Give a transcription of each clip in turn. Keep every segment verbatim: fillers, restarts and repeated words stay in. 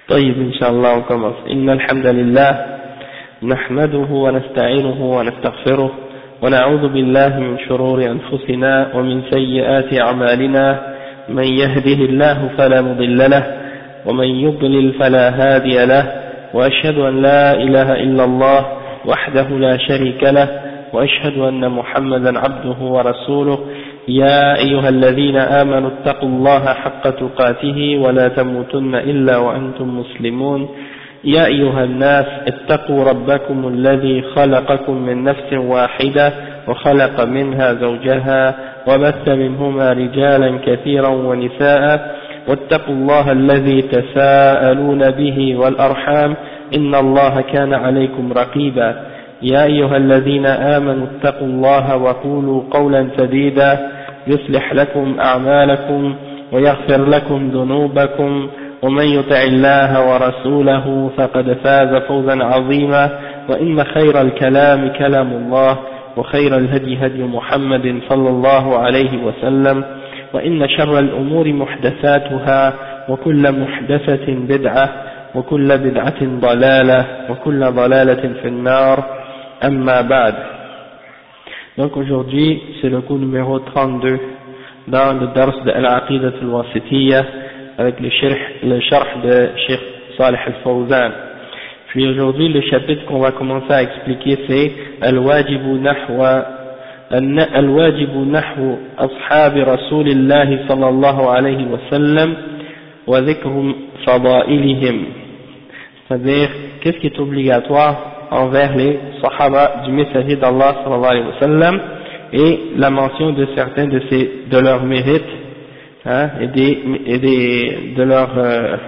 طيب إن شاء الله وكمل. إن الحمد لله نحمده ونستعينه ونستغفره ونعوذ بالله من شرور أنفسنا ومن سيئات أعمالنا. من يهده الله فلا مضل له ومن يضلل فلا هادي له، وأشهد أن لا إله إلا الله وحده لا شريك له، وأشهد أن محمدا عبده ورسوله. يا أيها الذين آمنوا اتقوا الله حق تقاته ولا تموتن إلا وأنتم مسلمون. يا أيها الناس اتقوا ربكم الذي خلقكم من نفس واحدة وخلق منها زوجها وبث منهما رجالا كثيرا ونساء، واتقوا الله الذي تساءلون به والأرحام إن الله كان عليكم رقيبا. يا أيها الذين آمنوا اتقوا الله وقولوا قولا سديدا يصلح لكم أعمالكم ويغفر لكم ذنوبكم، ومن يطع الله ورسوله فقد فاز فوزا عظيما. وإن خير الكلام كلام الله، وخير الهدي هدي محمد صلى الله عليه وسلم، وإن شر الأمور محدثاتها، وكل محدثة بدعة، وكل بدعة ضلالة، وكل ضلالة في النار. أما بعد. Donc aujourd'hui c'est le cours numéro trente-deux dans le dars de Al-Aqidah Al-Wasitiyya avec le sharh, le sharh de Cheikh Salih Al-Fawzan. Puis aujourd'hui le chapitre qu'on va commencer à expliquer c'est Al-Wajibu Nahwa Al-Wajibu Nahwu Ashabi Rasulillahi sallallahu alayhi wa sallam wa dhikru fadailihim, c'est-à-dire qu'est-ce qui est obligatoire envers les Sahaba du messager d'Allah sallallahu alayhi wa sallam, et la mention de certains de, ces, de leurs mérites, hein, et, des, et des, de leur euh,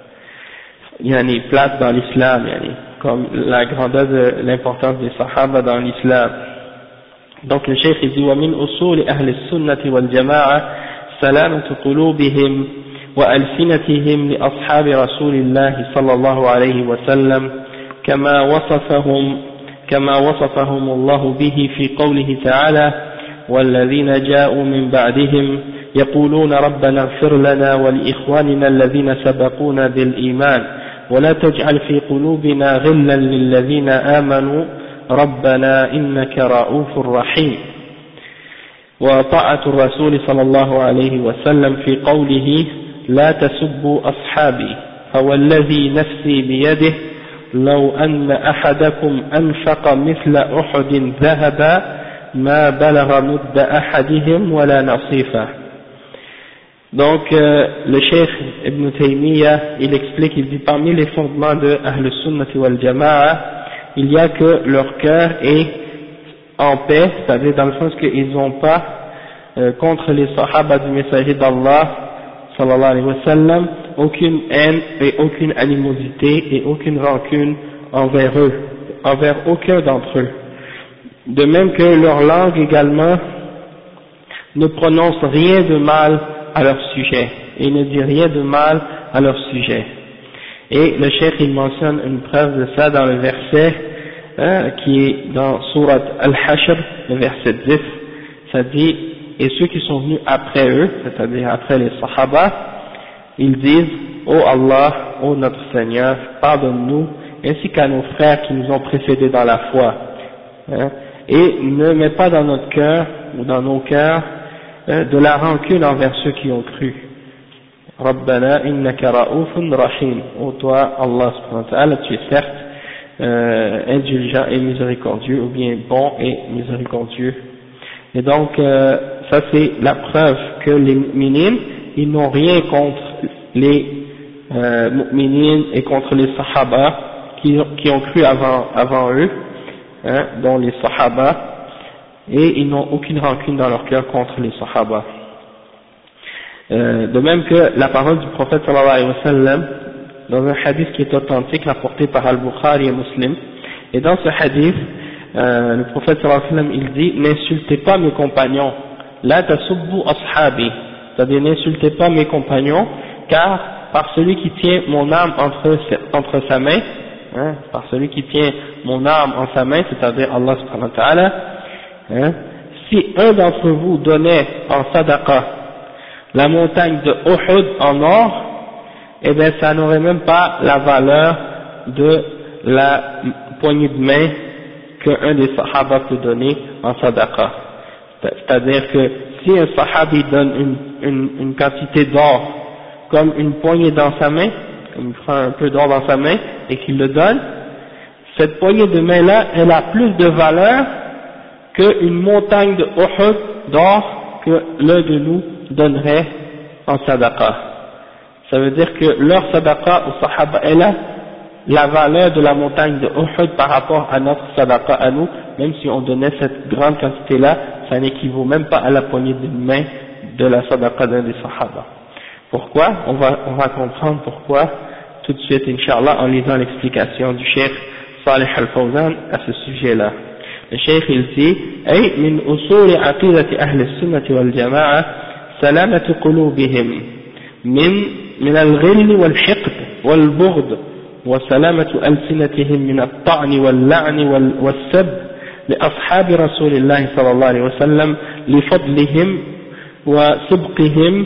yani, place dans l'islam, yani, comme la grandeur de l'importance des Sahaba dans l'islam. Donc le cheikh dit وَمِنْ أُصُولِ أَهْلِ السُّنَّةِ وَالْجَمَاعَةِ سَلَامَةُ قُلُوبِهِمْ وألسنتهم لأصحاب رسول الله صلى الله عليه وسلم كما وصفهم كما وصفهم الله به في قوله تعالى والذين جاءوا من بعدهم يقولون ربنا اغفر لنا ولإخواننا الذين سبقونا بالإيمان ولا تجعل في قلوبنا غلا للذين آمنوا ربنا إنك رؤوف رحيم. وطاعة الرسول صلى الله عليه وسلم في قوله لا تسبوا أصحابي فوالذي نفسي بيده لو أن أحدكم أنفق مثل أحد ذهبا ما بلغ مد أحدهم ولا نصيفه. Donc euh, le cheikh Ibn Taymiyyah il explique, il dit parmi les fondements de Ahl Sunnah wal Jama'a il y a que leur cœur est en paix, c'est-à-dire dans le sens qu'ils n'ont pas euh, contre les Sahaba du messager d'Allah sallallahu alayhi wa sallam aucune haine et aucune animosité et aucune rancune envers eux, envers aucun d'entre eux. De même que leur langue également ne prononce rien de mal à leur sujet et ne dit rien de mal à leur sujet. Et le cheikh il mentionne une preuve de ça dans le verset hein, qui est dans Surat Al-Hashr, le verset dix, ça dit et ceux qui sont venus après eux, c'est-à-dire après les Sahaba, ils disent ô oh Allah, ô oh notre Seigneur, pardonne-nous ainsi qu'à nos frères qui nous ont précédés dans la foi, hein, et ne mets pas dans notre cœur ou dans nos cœurs hein, de la rancune envers ceux qui ont cru. Rabbana innaka ra'ufun rahim, ô toi Allah subhanahu wa ta'ala, tu es certes euh, indulgent et miséricordieux, ou bien bon et miséricordieux. Et donc euh, ça c'est la preuve que les mu'minines ils n'ont rien contre les euh, mu'minines et contre les sahaba qui, qui ont cru avant, avant eux, hein, dont les sahaba, et ils n'ont aucune rancune dans leur cœur contre les sahaba. Euh, de même que la parole du prophète sallallahu alayhi wa sallam dans un hadith qui est authentique rapporté par Al-Bukhari et Muslim, et dans ce hadith euh, le prophète sallallahu alayhi wa sallam il dit n'insultez pas mes compagnons, la tasubbu ashabi, c'est-à-dire n'insultez pas mes compagnons car par celui qui tient mon âme entre, entre sa main, hein, par celui qui tient mon âme en sa main, c'est-à-dire Allah subhanahu wa ta'ala, hein, si un d'entre vous donnait en sadaqa la montagne de Uhud en or, eh bien ça n'aurait même pas la valeur de la poignée de main qu'un des sahaba peut donner en sadaqa. C'est-à-dire que si un sahabi donne une, une, une quantité d'or comme une poignée dans sa main, comme il prend un peu d'or dans sa main et qu'il le donne, cette poignée de main-là, elle a plus de valeur qu'une montagne de Uhud d'or que l'un de nous donnerait en sadaqa. Ça veut dire que leur sadaqa au sahaba, elle a la valeur de la montagne de Uhud par rapport à notre sadaqa à nous, même si on donnait cette grande quantité-là, ça n'équivaut même pas à la poignée de main de la sadaqa d'un des sahaba. Pourquoi? On va, on va comprendre pourquoi tout de suite, Inch'Allah, en lisant l'explication du Cheikh Salih Al-Fawzan à ce sujet-là. Le Cheikh il dit: أي من أصول عقيدة أهل السنة والجماعة سلامة قلوبهم من من الغل والحقد والبغض وسلامة ألسنتهم من الطعن واللعن والسب لأصحاب رسول الله صلى الله عليه وسلم لفضلهم وسبقهم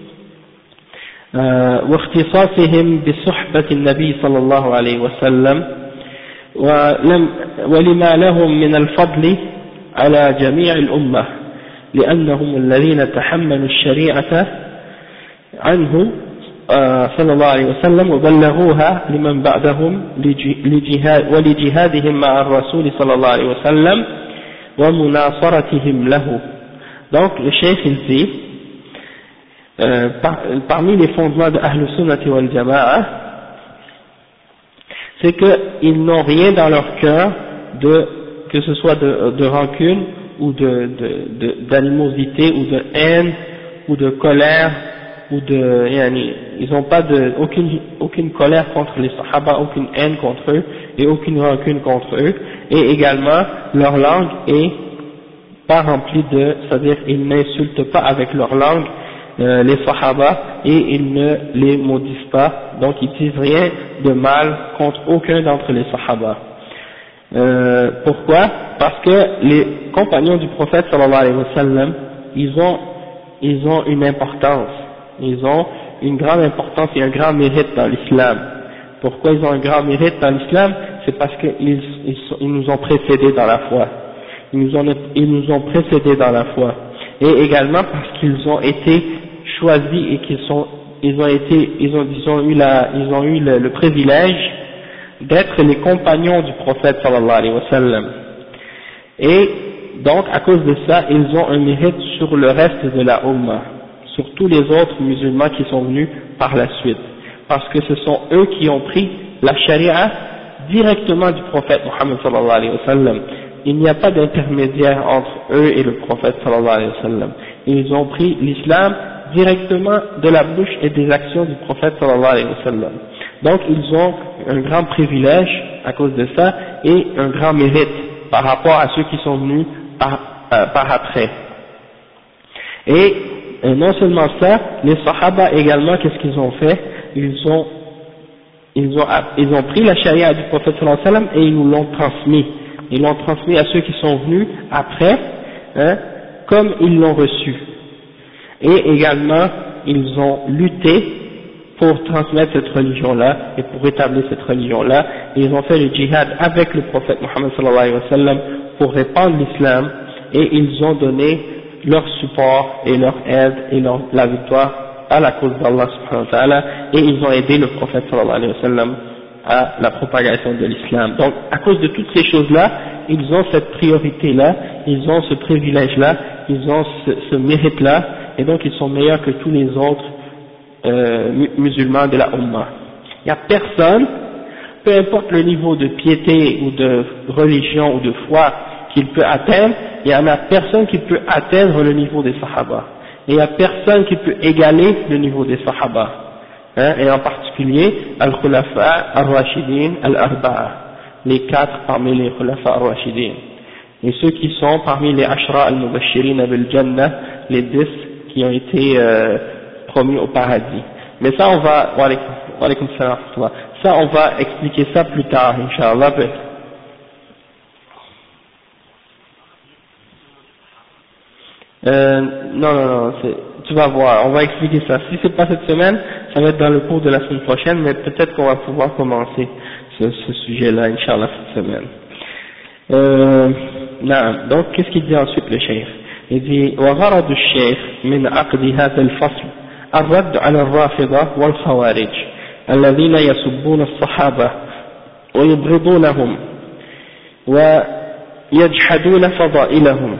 واختصاصهم بصحبة النبي صلى الله عليه وسلم ولم ولما لهم من الفضل على جميع الأمة لأنهم الذين تحملوا الشريعة عنه صلى الله عليه وسلم وبلغوها لمن بعدهم لجهاد ولجهادهم مع الرسول صلى الله عليه وسلم ومناصرتهم له. Donc le cheikh il dit euh, par, parmi les fondements de Ahl Sunnati wal Jama'a, c'est qu'ils n'ont rien dans leur cœur de, que ce soit de, de rancune ou de, de, de, d'animosité ou de haine ou de colère ou de, yani, ils n'ont pas de, aucune, aucune colère contre les sahaba, aucune haine contre eux et aucune rancune contre eux, et également leur langue est pas remplie de, c'est-à-dire ils n'insultent pas avec leur langue euh, les sahaba et ils ne les maudissent pas, donc ils disent rien de mal contre aucun d'entre les sahaba. Euh, pourquoi? Parce que les compagnons du prophète sallallahu alayhi wa sallam, ils ont, ils ont une importance, ils ont une grande importance et un grand mérite dans l'islam. Pourquoi ils ont un grand mérite dans l'islam? C'est parce qu'ils ils, ils nous ont précédés dans la foi. Ils nous ont, ils nous ont précédés dans la foi. Et également parce qu'ils ont été choisis et qu'ils sont, ils ont été, ils ont, ils ont eu la, ils ont eu le, le privilège d'être les compagnons du prophète sallallahu alayhi wa sallam. Et donc à cause de ça, ils ont un mérite sur le reste de la Ummah, sur tous les autres musulmans qui sont venus par la suite, parce que ce sont eux qui ont pris la charia directement du prophète Muhammad sallallahu alayhi wa sallam. Il n'y a pas d'intermédiaire entre eux et le prophète sallallahu alayhi wa sallam. Ils ont pris l'islam directement de la bouche et des actions du prophète sallallahu alayhi wa sallam. Donc ils ont un grand privilège à cause de ça et un grand mérite par rapport à ceux qui sont venus par, euh, par après. Et Et non seulement ça, les sahaba également, qu'est-ce qu'ils ont fait? Ils ont, ils ont, ils ont pris la charia du prophète sallallahu alayhi wa sallam et ils nous l'ont transmis. Ils l'ont transmis à ceux qui sont venus après, hein, comme ils l'ont reçu. Et également, ils ont lutté pour transmettre cette religion-là et pour établir cette religion-là. Et ils ont fait le djihad avec le prophète Muhammad sallallahu alayhi wa sallam pour répandre l'islam, et ils ont donné leur support et leur aide et leur, la victoire à la cause d'Allah subhanahu wa ta'ala, et ils ont aidé le prophète sallallahu alayhi wa sallam à la propagation de l'islam. Donc à cause de toutes ces choses-là, ils ont cette priorité-là, ils ont ce privilège-là, ils ont ce, ce mérite-là, et donc ils sont meilleurs que tous les autres euh, musulmans de la Ummah. Il n'y a personne, peu importe le niveau de piété ou de religion ou de foi qu'il peut atteindre, il n'y en a personne qui peut atteindre le niveau des sahaba. Et il n'y a personne qui peut égaler le niveau des sahaba. Hein, et en particulier, al-Khulafa al-Rashidin al-Arba'a, les quatre parmi les Khulafa al-Rashidin. Et ceux qui sont parmi les Ashra al-Mubashirin bil-Jannah, les dix qui ont été euh, promis au paradis. Mais ça on va, wa alaykum salam, ça on va expliquer ça plus tard, Inch'Allah. Euh, non, non, non, tu vas voir, on va expliquer ça. Si c'est pas cette semaine, ça va être dans le cours de la semaine prochaine, mais peut-être qu'on va pouvoir commencer ce, ce sujet-là, Inch'Allah, cette semaine. Euh, non. Donc, qu'est-ce qu'il dit ensuite le cheikh? Il dit وغرض الشيخ من عقد هذا الفصل الرد على الرافضة والخوارج الذين يسبون الصحابة ويبغضونهم ويجحدون فضائلهم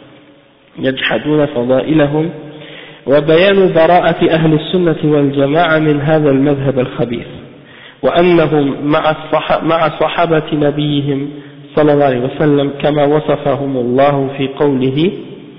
يجحدون فضائلهم وبيان براءة أهل السنة والجماعة من هذا المذهب الخبيث وأنهم مع مع صحابة نبيهم صلى الله عليه وسلم كما وصفهم الله في قوله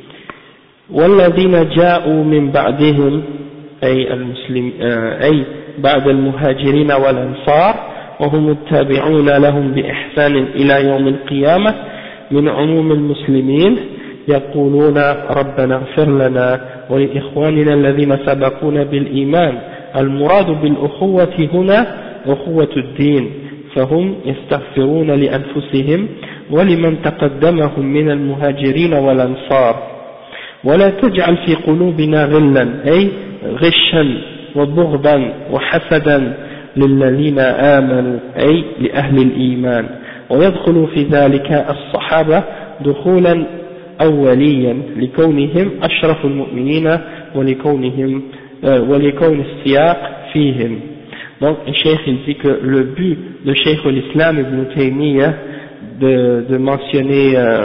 والذين جاءوا من بعدهم أي المسلم أي بعد المهاجرين والأنصار وهم التابعون لهم بإحسان إلى يوم القيامة من عموم المسلمين يقولون ربنا اغفر لنا ولإخواننا الذين سبقونا بالإيمان المراد بالأخوة هنا أخوة الدين فهم يستغفرون لأنفسهم ولمن تقدمهم من المهاجرين والأنصار ولا تجعل في قلوبنا غلا أي غشا وبغضا وحسدا للذين آمنوا أي لأهل الإيمان ويدخل في ذلك الصحابة دخولا أوليا لكونهم أشرف المؤمنين ولكونهم ولكون السياق فيهم. Donc le cheikh il dit que le but de Cheikh l'Islam Ibn Taymiyyah de, de mentionner euh,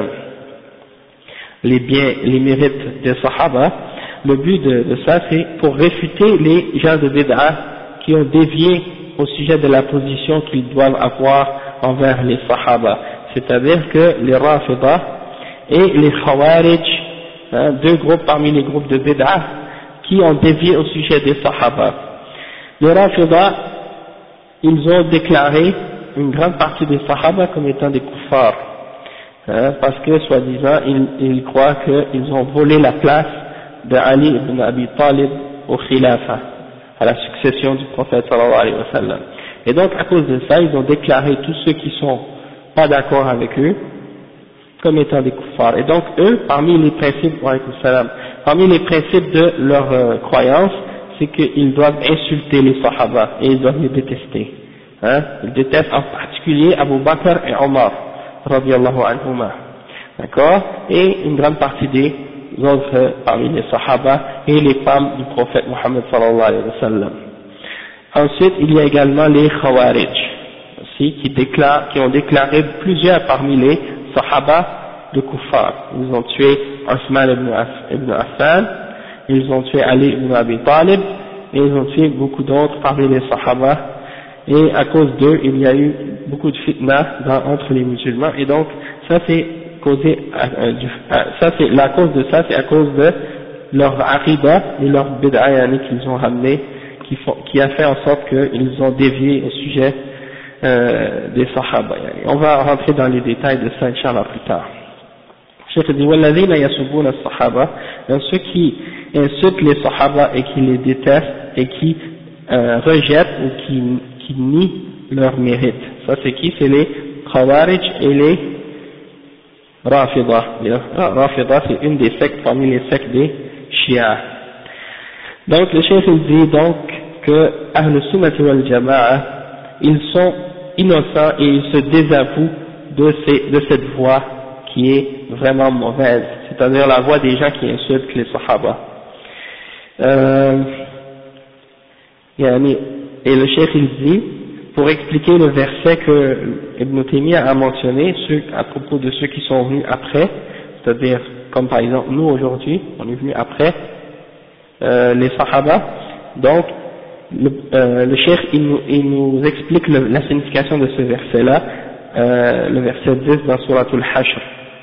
les biens, les mérites des Sahaba, le but de, de ça c'est pour réfuter les gens de Bid'ah qui ont dévié au sujet de la position qu'ils doivent avoir envers les Sahaba, c'est-à-dire que les Rafidah et les Khawarij, hein, deux groupes parmi les groupes de Bid'ah qui ont dévié au sujet des Sahaba. Les Rafidah, ils ont déclaré une grande partie des Sahaba comme étant des kuffars, hein, parce que soi-disant ils, ils croient qu'ils ont volé la place de Ali ibn Abi Talib au Khilafa, à la succession du prophète sallallahu alayhi wa sallam. Et donc à cause de ça, ils ont déclaré tous ceux qui sont pas d'accord avec eux comme étant des kuffars. Et donc eux, parmi les principes, parmi les principes de leur euh, croyance, c'est qu'ils doivent insulter les Sahaba et ils doivent les détester. Hein? Ils détestent en particulier Abu Bakr et Omar, radiyallahu anhuma. D'accord? Et une grande partie des autres euh, parmi les Sahaba et les femmes du prophète Muhammad sallallahu alayhi wa sallam. Ensuite, il y a également les Khawarij, aussi, qui déclarent, qui ont déclaré plusieurs parmi les Sahaba de Kuffar. Ils ont tué Osman ibn Affan, ils ont tué Ali ibn Abi Talib, et ils ont tué beaucoup d'autres parmi les Sahaba, et à cause d'eux, il y a eu beaucoup de fitna dans, entre les musulmans, et donc, ça c'est causé, euh, du, euh, ça c'est, la cause de ça, c'est à cause de leur aqidah et leur bid'a qu'ils ont ramené, qui, font, qui a fait en sorte qu'ils ont dévié au sujet euh, des Sahaba. On va rentrer dans les détails de ça, Inch'Allah, plus tard. Cheikh dit, وَالَّذِينَ يَسُبُّونَ الصَّحَابَةَ, ceux qui insultent les Sahaba et qui les détestent et qui euh, rejettent ou qui, qui nient leur mérite. Ça c'est qui? C'est les Khawarij et les Rafidah. Les Rafidah c'est une des sectes parmi les sectes des Shia. Donc le Cheikh il dit donc que Ahl Sunnah wal Jama'a, ils sont innocents et ils se désavouent de, ces, de cette voie qui est vraiment mauvaise, c'est-à-dire la voie des gens qui insultent les Sahaba. Euh, et le Cheikh il dit, pour expliquer le verset que Ibn Taymiyyah a mentionné ceux, à propos de ceux qui sont venus après, c'est-à-dire comme par exemple nous aujourd'hui, on est venus après euh, les Sahaba, donc le, euh, le Cheikh il nous, il nous explique le, la signification de ce verset-là, euh, le verset dix dans Suratul Hashr.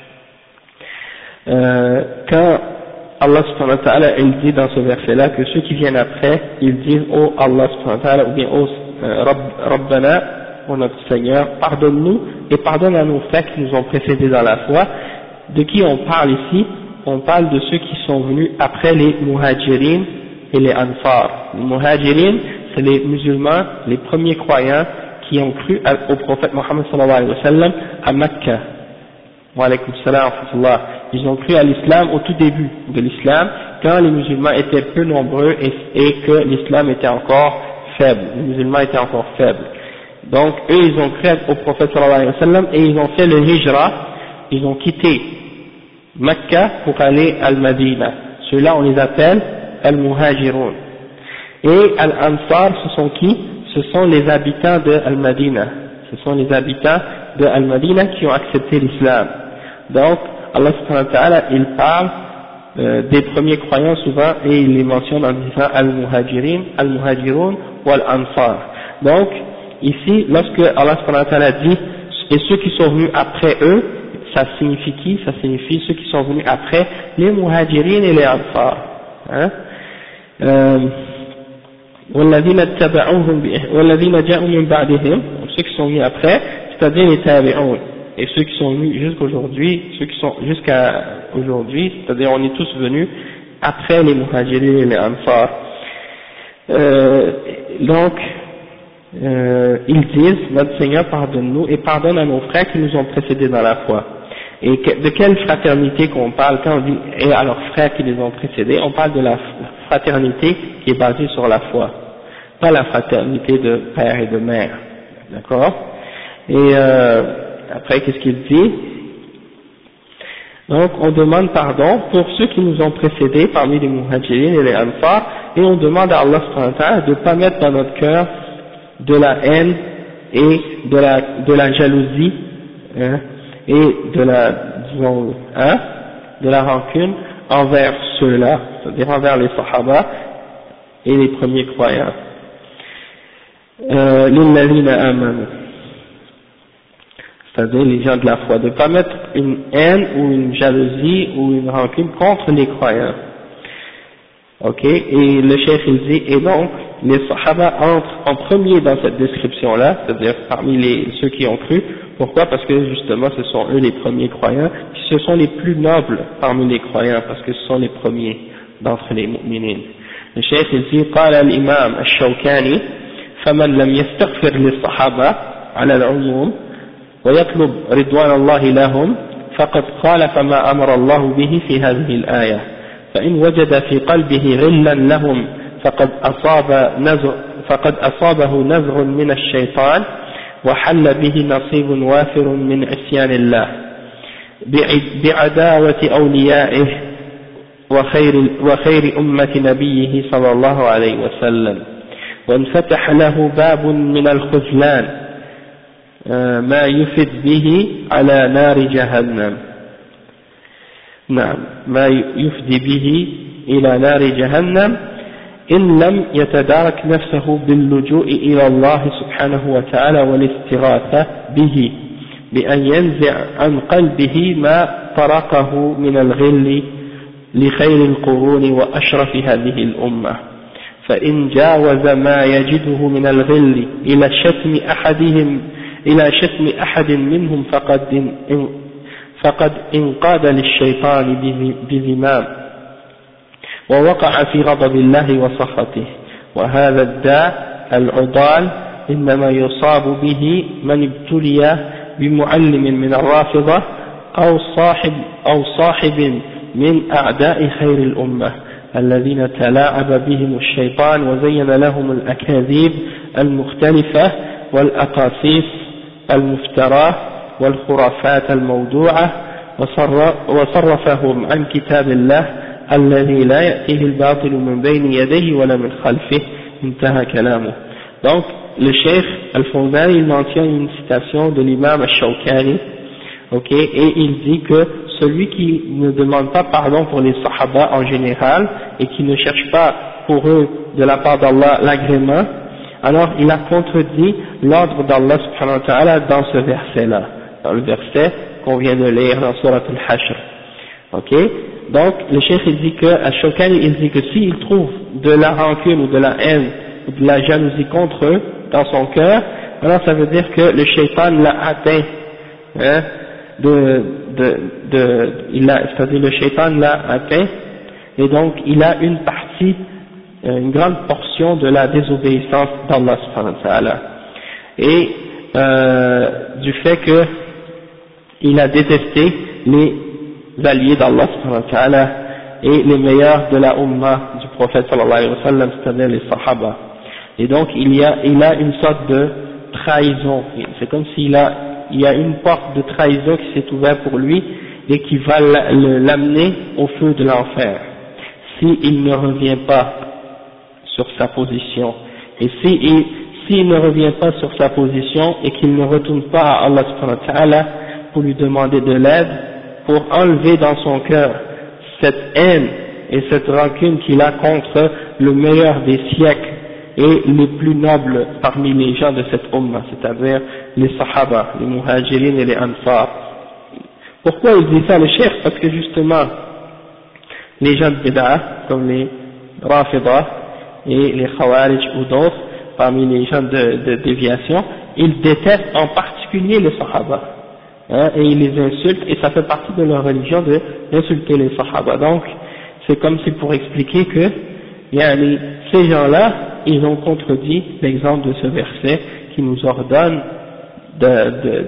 Euh, quand Allah subhanahu wa ta'ala il dit dans ce verset-là que ceux qui viennent après, ils disent oh Allah subhanahu wa ta'ala ou bien oh euh, Rabb, Rabbana, oh notre Seigneur, pardonne-nous et pardonne à nos frères qui nous ont précédés dans la foi. De qui on parle ici? On parle de ceux qui sont venus après les Muhajirin et les Ansar. Les Muhajirin, c'est les musulmans, les premiers croyants qui ont cru au prophète Muhammad sallallahu alayhi wa sallam à Mecca. Wa alaykum salam wa rahmatullah. Ils ont cru à l'islam au tout début de l'islam quand les musulmans étaient peu nombreux et, et que l'islam était encore faible, les musulmans étaient encore faibles. Donc eux ils ont cru au prophète sallallahu alayhi wa sallam et ils ont fait le hijra, ils ont quitté Mecca pour aller à Al-Madina. Ceux-là on les appelle Al-Muhajirun. Et Al-Ansar ce sont qui? Ce sont les habitants de Al-Madina. Ce sont les habitants de Al-Madina qui ont accepté l'islam. Donc Allah subhanahu wa ta'ala il parle euh, des premiers croyants souvent et il les mentionne en disant Al-Muhajirin, Al-Muhajirun ou Al-Ansar. Donc ici lorsque Allah subhanahu wa ta'ala dit et ceux qui sont venus après eux, ça signifie qui? Ça signifie ceux qui sont venus après les Muhajirin et les Ansar. Hein? Euh, والذين اتبعوهم والذين جاءوا من بعدهم, ceux qui sont venus après, c'est-à-dire les tabi'un, et ceux qui sont venus jusqu'aujourd'hui, ceux qui sont jusqu'à aujourd'hui, c'est-à-dire on est tous venus après les muhajirin et les ansar. Euh, donc euh, ils disent notre Seigneur pardonne-nous et pardonne à nos frères qui nous ont précédés dans la foi. Et que, de quelle fraternité qu'on parle quand on dit et à leurs frères qui les ont précédés? On parle de la fraternité qui est basée sur la foi, pas la fraternité de père et de mère, d'accord? Et euh, après qu'est-ce qu'il dit? Donc on demande pardon pour ceux qui nous ont précédés parmi les muhajirin et les ansar, et on demande à Allah subhanahu wa ta'ala de ne pas mettre dans notre cœur de la haine et de la, de la jalousie, hein, et de la, disons, hein, de la rancune envers ceux-là, c'est-à-dire envers les sahaba et les premiers croyants. Euh, lilladhina amanu, c'est-à-dire les gens de la foi, de ne pas mettre une haine ou une jalousie ou une rancune contre les croyants. Ok, et le chef il dit, et donc les sahaba entrent en premier dans cette description-là, c'est-à-dire parmi les, ceux qui ont cru. Pourquoi? Parce que justement ce sont eux les premiers croyants, puis ce sont les plus nobles parmi les croyants, parce que ce sont les premiers d'entre les mu'minin. Le chef il dit, قال الإمام الشوكاني فمن لم يستغفر للصحابة على العموم ويطلب رضوان الله لهم فقد خالف ما أمر الله به في هذه الآية، فإن وجد في قلبه غلا لهم فقد أصاب نزغ فقد أصابه نزغ من الشيطان وحل به نصيب وافر من عصيان الله بعداوة أوليائه وخير, وخير أمة نبيه صلى الله عليه وسلم، وانفتح له باب من الخذلان ما يفد به على نار جهنم. نعم، ما يفدي به إلى نار جهنم إن لم يتدارك نفسه باللجوء إلى الله سبحانه وتعالى والاستغاثة به بأن ينزع عن قلبه ما طرقه من الغل لخير القرون وأشرف هذه الأمة، فإن جاوز ما يجده من الغل إلى شتم أحدهم إلى شتم أحد منهم فقد فقد انقاد للشيطان بذمام ووقع في غضب الله وسخطه، وهذا الداء العضال إنما يصاب به من ابتلي بمعلم من الرافضة أو صاحب أو صاحب من أعداء خير الأمة الذين تلاعب بهم الشيطان وزين لهم الأكاذيب المختلفة والأقاصيص المفتراه والخرافات الموضوعة وصرفهم عن كتاب الله الذي لا يأتيه الباطل من بين يديه ولا من خلفه. انتهى كلامه. Donc le cheikh Al-Fawzani il mentionne une citation de l'imam Al-Shawkani, ok, et il dit que celui qui ne demande pas pardon pour les sahaba en général et qui ne cherche pas pour eux de la part d'Allah l'agrément, alors il a contredit l'ordre d'Allah subhanahu wa ta'ala dans ce verset-là, dans le verset qu'on vient de lire dans Surat Al-Hashr. Ok, donc le cheikh il dit que, Al-Shawkani il dit que s'il trouve de la rancune ou de la haine ou de la jalousie contre eux dans son cœur, alors ça veut dire que le shaitan l'a atteint, hein, de, de, de, il a, c'est-à-dire le shaitan l'a atteint, et donc il a une partie, une grande portion de la désobéissance d'Allah subhanahu wa ta'ala, et euh, du fait que il a détesté les alliés d'Allah subhanahu wa ta'ala et les meilleurs de la Ummah du prophète sallallahu alayhi wa sallam, c'est-à-dire les Sahaba. Et donc il y a, il a une sorte de trahison, c'est comme s'il a, il y a une porte de trahison qui s'est ouverte pour lui et qui va l'amener au feu de l'enfer, s'il ne revient pas sur sa position. Et s'il si ne revient pas sur sa position et qu'il ne retourne pas à Allah subhanahu wa ta'ala pour lui demander de l'aide, pour enlever dans son cœur cette haine et cette rancune qu'il a contre le meilleur des siècles et les plus nobles parmi les gens de cette ummah, c'est-à-dire les sahaba, les muhajirin et les ansar. Pourquoi il dit ça le cheikh? Parce que justement, les gens de bid'ah, comme les rafidah et les khawarij ou d'autres, parmi les gens de, de déviation, ils détestent en particulier les sahaba, hein, et ils les insultent, et ça fait partie de leur religion d'insulter les sahaba. Donc, c'est comme si pour expliquer que, yani, ces gens-là, ils ont contredit l'exemple de ce verset qui nous ordonne de, de,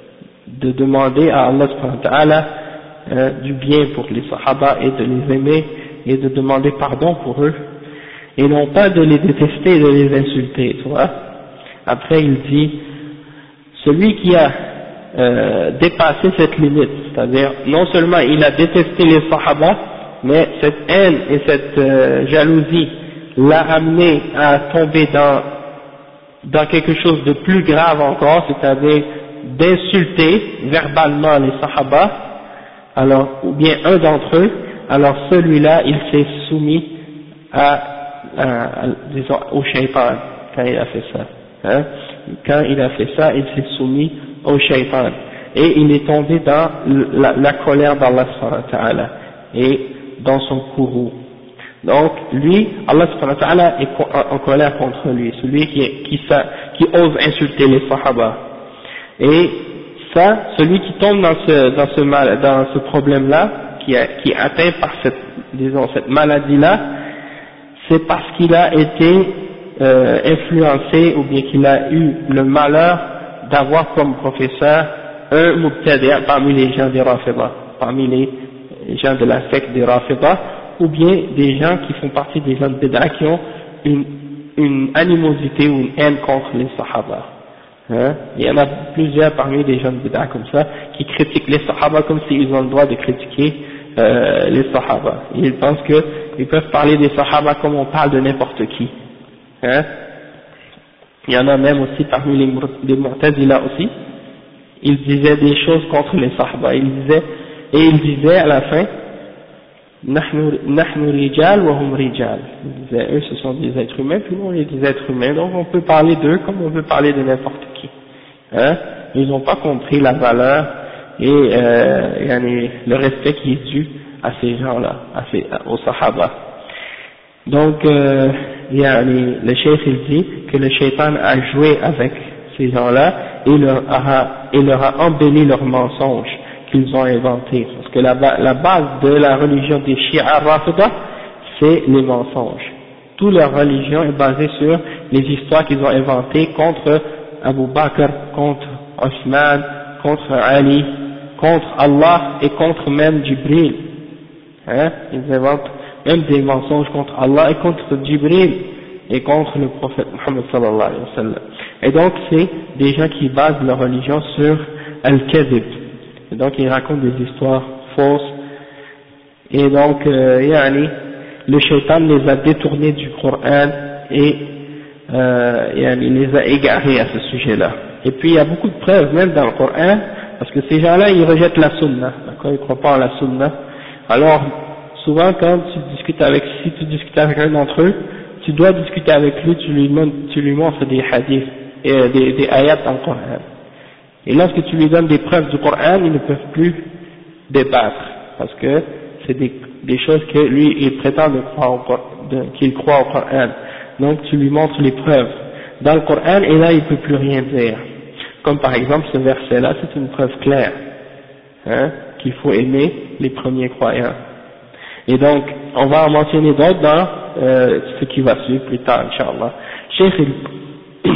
de demander à Allah subhanahu wa ta'ala euh, du bien pour les sahaba et de les aimer et de demander pardon pour eux, et non pas de les détester et de les insulter, tu vois. Après il dit, celui qui a euh, dépassé cette limite, c'est-à-dire non seulement il a détesté les sahaba, mais cette haine et cette euh, jalousie l'a amené à tomber dans, dans quelque chose de plus grave encore, c'est-à-dire d'insulter verbalement les sahaba, alors, ou bien un d'entre eux, alors celui-là il s'est soumis à À, à, disons, au shaitan, quand il a fait ça, hein, quand il a fait ça, il s'est soumis au shaitan, et il est tombé dans la, la colère d'Allah subhanahu wa ta'ala, et dans son courroux. Donc, lui, Allah subhanahu wa ta'ala est en, en colère contre lui, celui qui, qui, qui, qui ose insulter les sahaba. Et ça, celui qui tombe dans ce, dans ce mal, dans ce problème-là, qui, a, qui est atteint par cette, disons, cette maladie-là, c'est parce qu'il a été euh, influencé ou bien qu'il a eu le malheur d'avoir comme professeur un mubtadi' parmi les gens des Rafidah, parmi les gens de la secte des Rafidah, ou bien des gens qui font partie des gens de Bid'ah qui ont une, une animosité ou une haine contre les Sahaba. Hein? Il y en a plusieurs parmi les gens de Bid'ah comme ça qui critiquent les Sahaba comme s'ils ont le droit de critiquer euh, les Sahaba. Ils pensent que ils peuvent parler des Sahaba comme on parle de n'importe qui. Hein? Il y en a même aussi parmi les, les Mu'tazila aussi. Ils disaient des choses contre les Sahaba. Ils disaient, et ils disaient à la fin, Nahnu rijal wa hum rijal. Ils disaient, eux ce sont des êtres humains, puis nous on est des êtres humains, donc on peut parler d'eux comme on peut parler de n'importe qui. Hein? Ils n'ont pas compris la valeur et euh, yani, le respect qui est dû à ces gens-là, à ces, aux Sahaba. Donc, euh, yani, le cheikh il dit que le shaitan a joué avec ces gens-là et leur a, et leur a embelli leurs mensonges qu'ils ont inventés. Parce que la, la base de la religion des Shia Rafida, c'est les mensonges. Toute leur religion est basée sur les histoires qu'ils ont inventées contre Abu Bakr, contre Osman, contre Ali, contre Allah et contre même Jibril. Hein, ils inventent même des mensonges contre Allah et contre Jibril et contre le prophète Muhammad sallallahu alayhi wa sallam. Et donc c'est des gens qui basent leur religion sur Al-Kadhib. Et donc ils racontent des histoires fausses. Et donc euh, yani, le shaitan les a détournés du Coran et euh, yani, les a égarés à ce sujet-là. Et puis il y a beaucoup de preuves même dans le Coran, parce que ces gens-là ils rejettent la sunna, d'accord, ils ne croient pas en la sunna. Alors, souvent quand tu discutes avec, si tu discutes avec un d'entre eux, tu dois discuter avec lui, tu lui, montres, tu lui montres des hadiths, et euh, des, des ayats dans le Coran. Et lorsque tu lui donnes des preuves du Coran, ils ne peuvent plus débattre, parce que c'est des, des choses que lui, il prétend de croire au, de, qu'il croit au Coran. Donc tu lui montres les preuves dans le Coran, et là il ne peut plus rien dire. Comme par exemple ce verset-là, c'est une preuve claire, hein, qu'il faut aimer les premiers croyants. Et donc, on va en mentionner d'autres dans euh, ce qui va suivre plus tard, Inch'Allah. Cheikh, il...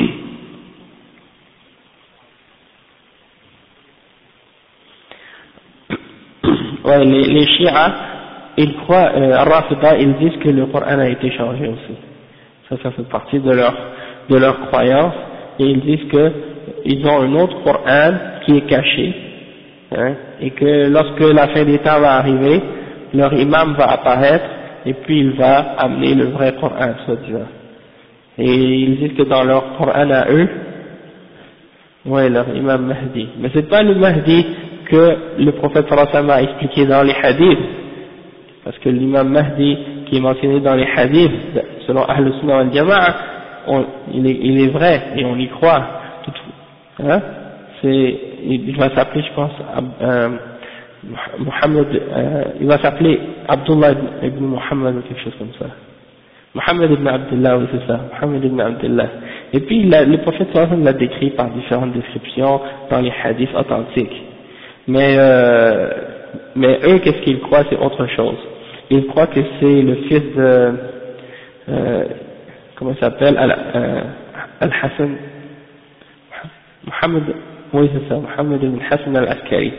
ouais, les, les Shia, ils croient, euh, Ar-Rafida, ils disent que le Coran a été changé aussi. Ça, ça fait partie de leur, de leur croyance, et ils disent que ils ont un autre Coran qui est caché, hein, et que lorsque la fin des temps va arriver, leur imam va apparaître, et puis il va amener le vrai Coran, soi-disant. Et ils disent que dans leur Coran à eux, ouais, leur imam Mahdi. Mais c'est pas le Mahdi que le prophète sallallahu alayhi wa sallam a expliqué dans les hadiths, parce que l'imam Mahdi qui est mentionné dans les hadiths, selon Ahl Sunnah wal Jama'a, il est, il est vrai, et on y croit, tout, hein, c'est, il va s'appeler, je pense, euh, Mohammed, euh, il va s'appeler Abdullah ibn Muhammad ou quelque chose comme ça. Mohammed ibn Abdullah, oui c'est ça, Mohammed ibn Abdullah. Et puis la, le prophète sallallahu alayhi wa sallam l'a décrit par différentes descriptions dans les hadiths authentiques. Mais, euh, mais eux, qu'est-ce qu'ils croient, c'est autre chose. Ils croient que c'est le fils de, euh, comment il s'appelle, Al, Al-Hassan, Mohammed, oui c'est ça, Mohammed ibn Hassan al-Askari.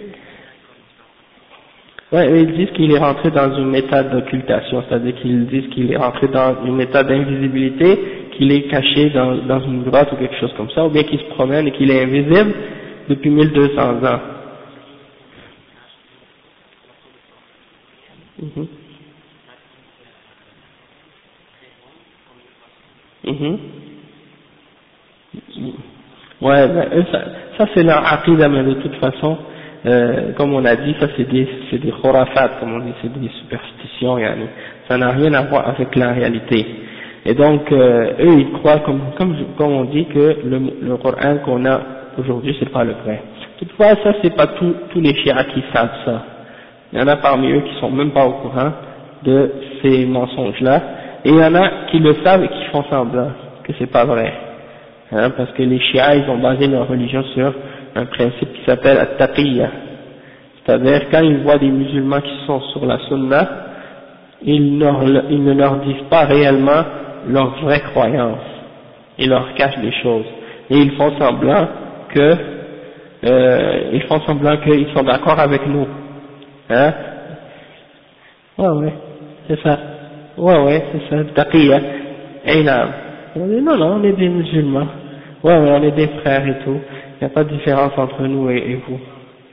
Ouais, ils disent qu'il est rentré dans un état d'occultation, c'est-à-dire qu'ils disent qu'il est rentré dans un état d'invisibilité, qu'il est caché dans, dans une grotte ou quelque chose comme ça, ou bien qu'il se promène et qu'il est invisible depuis mille deux cents ans. Mhm. Mhm. Ouais, ben, eux, ça, ça c'est leur aqida, mais de toute façon, euh, comme on a dit, ça c'est des, c'est des khurafat, comme on dit, c'est des superstitions, yani. Ça n'a rien à voir avec la réalité. Et donc, euh, eux, ils croient, comme, comme, comme on dit, que le, le Coran qu'on a aujourd'hui, c'est pas le vrai. Toutefois, ça c'est pas tous tous les chiites qui savent ça. Il y en a parmi eux qui sont même pas au courant de ces mensonges-là, et il y en a qui le savent et qui font semblant que c'est pas vrai. Hein, parce que les chiites, ils ont basé leur religion sur un principe qui s'appelle at-taqiyya. C'est-à-dire, quand ils voient des musulmans qui sont sur la sunna, ils, leur, ils ne leur disent pas réellement leur vraie croyance. Ils leur cachent des choses. Et ils font semblant que, euh, ils font semblant qu'ils sont d'accord avec nous. Hein? Ouais, ouais, c'est ça. Ouais, ouais, c'est ça, taqiyya. Et là, on dit, non, non, on est des musulmans. Ouais, ouais, on est des frères et tout. Il n'y a pas de différence entre nous et, et vous.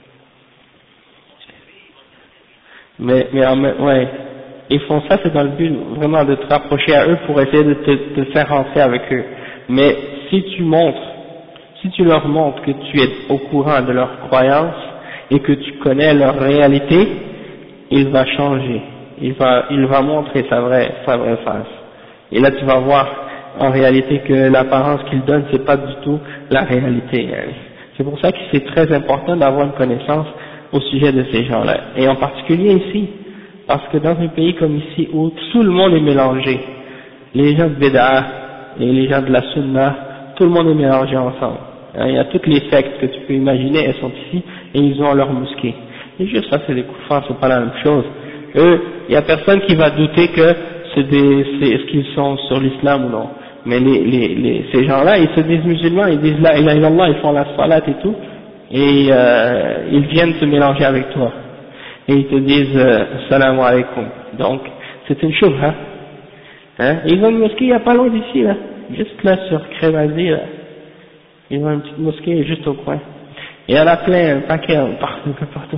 Mais, mais, en même- ouais, ils font ça, c'est dans le but vraiment de te rapprocher à eux pour essayer de te, te faire rentrer avec eux. Mais si tu montres, si tu leur montres que tu es au courant de leurs croyances et que tu connais leur réalité, il va changer. Il va, il va montrer sa vraie, sa vraie face. Et là, tu vas voir en réalité que l'apparence qu'il donne, c'est pas du tout la réalité. C'est pour ça que c'est très important d'avoir une connaissance au sujet de ces gens-là. Et en particulier ici, parce que dans un pays comme ici où tout le monde est mélangé, les gens de Bid'a et les gens de la Sunna, tout le monde est mélangé ensemble. Il y a toutes les sectes que tu peux imaginer, elles sont ici et ils ont leur mosquée. Et juste ça, c'est des koufars, c'est pas la même chose. Eux, il y a personne qui va douter que c'est des, c'est, est-ce qu'ils sont sur l'islam ou non. Mais les, les, les, ces gens-là, ils se disent musulmans, ils disent la ilaha illallah, ils font la salat et tout, et euh, ils viennent se mélanger avec toi. Et ils te disent euh, salam alaikum. Donc, c'est une chose, hein. hein. Et ils ont une mosquée il n'y a pas loin d'ici, là. Juste là, sur Crémazie, là. Ils ont une petite mosquée juste au coin. Et il y en a plein, un paquet, partout, partout.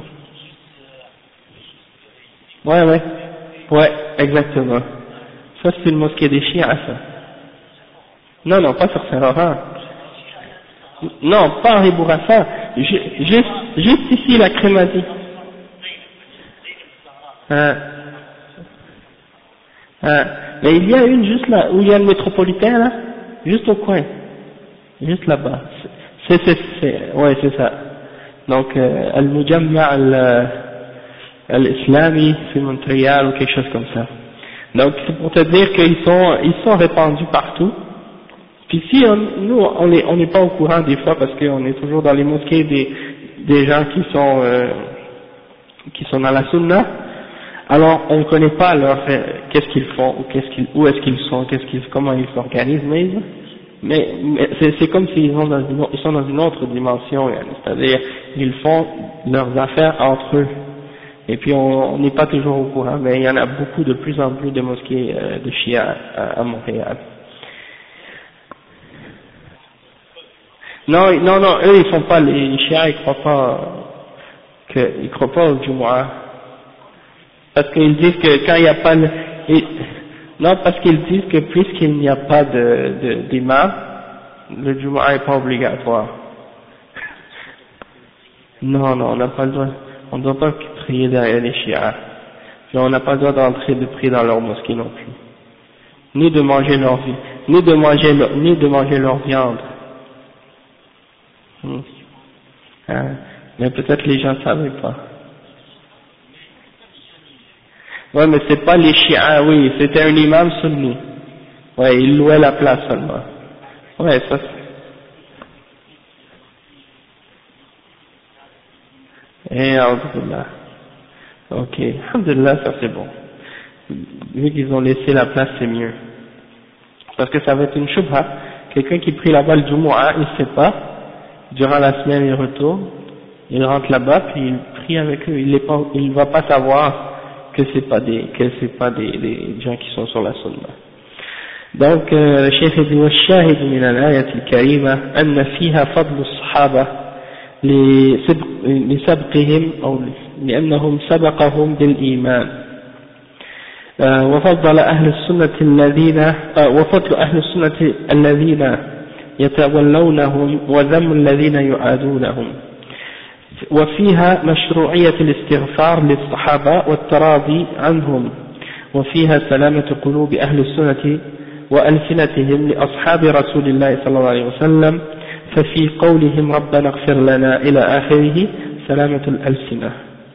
Ouais, ouais. Ouais, exactement. Ça, c'est une mosquée des chiites, ça. Non, non, pas sur Saint-Laurent. Non, pas Henri Bourassa. Juste, juste ici, la Crémazie. Hein. Hein. Mais il y a une juste là, où il y a le métropolitain, là. Juste au coin. Juste là-bas. C'est, c'est, c'est, ouais, c'est ça. Donc, euh, Al-Mujamma' al- Al-Islami, c'est Montréal ou quelque chose comme ça. Donc, c'est pour te dire qu'ils sont, ils sont répandus partout. Puis si on, nous, on n'est on n'est pas au courant des fois parce qu'on est toujours dans les mosquées des, des gens qui sont, euh, qui sont dans la sunna, alors on ne connaît pas leur, euh, qu'est-ce qu'ils font, ou qu'est-ce qu'ils, où est-ce qu'ils sont, qu'est-ce qu'ils, comment ils s'organisent, mais, mais, mais c'est, c'est comme s'ils sont dans une, ils sont dans une autre dimension, c'est-à-dire ils font leurs affaires entre eux. Et puis on n'est pas toujours au courant, mais il y en a beaucoup, de plus en plus de mosquées euh, de Shia à, à Montréal. Non, non, non, eux ils font pas, les Shia ils croient pas, que, ils croient pas au Jumu'ah. Parce qu'ils disent que quand il n'y a pas de, ils, non, parce qu'ils disent que puisqu'il n'y a pas de, de, d'imam, le Jumu'ah n'est pas obligatoire. Non, non, on n'a pas le droit, on ne doit pas prier derrière les Shia. Puis on n'a pas le droit d'entrer de prier dans leur mosquée non plus. Ni de manger leur vie, ni de manger leur, ni de manger leur viande. Hmm. Hein? Mais peut-être les gens ne savaient pas. Ouais, mais c'est pas les Shia, oui, c'était un imam sunni. Ouais, il louait la place seulement. Ouais, ça c'est... Eh, alhamdoulilah. Ok, alhamdoulilah, ça c'est bon. Vu qu'ils ont laissé la place, c'est mieux. Parce que ça va être une shubha. Quelqu'un qui prie là-bas le Jumu'ah, il ne sait pas. Durant la semaine, il retourne. Il rentre là-bas, puis il prie avec eux. Il ne pas, il va pas savoir que c'est pas des, que c'est pas des, des gens qui sont sur la sunna. Donc, le cheikh dit, والشاهد من الآية الكريمة أن فيها فضل الصحابة لسبقهم أو لأنهم سبقهم بالإيمان. وفضل أهل السنة الذين وفضل أهل السنة الذين يتولونهم وذم الذين يعادونهم. وفيها مشروعية الاستغفار للصحابة والتراضي عنهم، وفيها سلامة قلوب أهل السنة وألسنتهم لأصحاب رسول الله صلى الله عليه وسلم، ففي قولهم ربنا اغفر لنا إلى آخره سلامة الألسنة،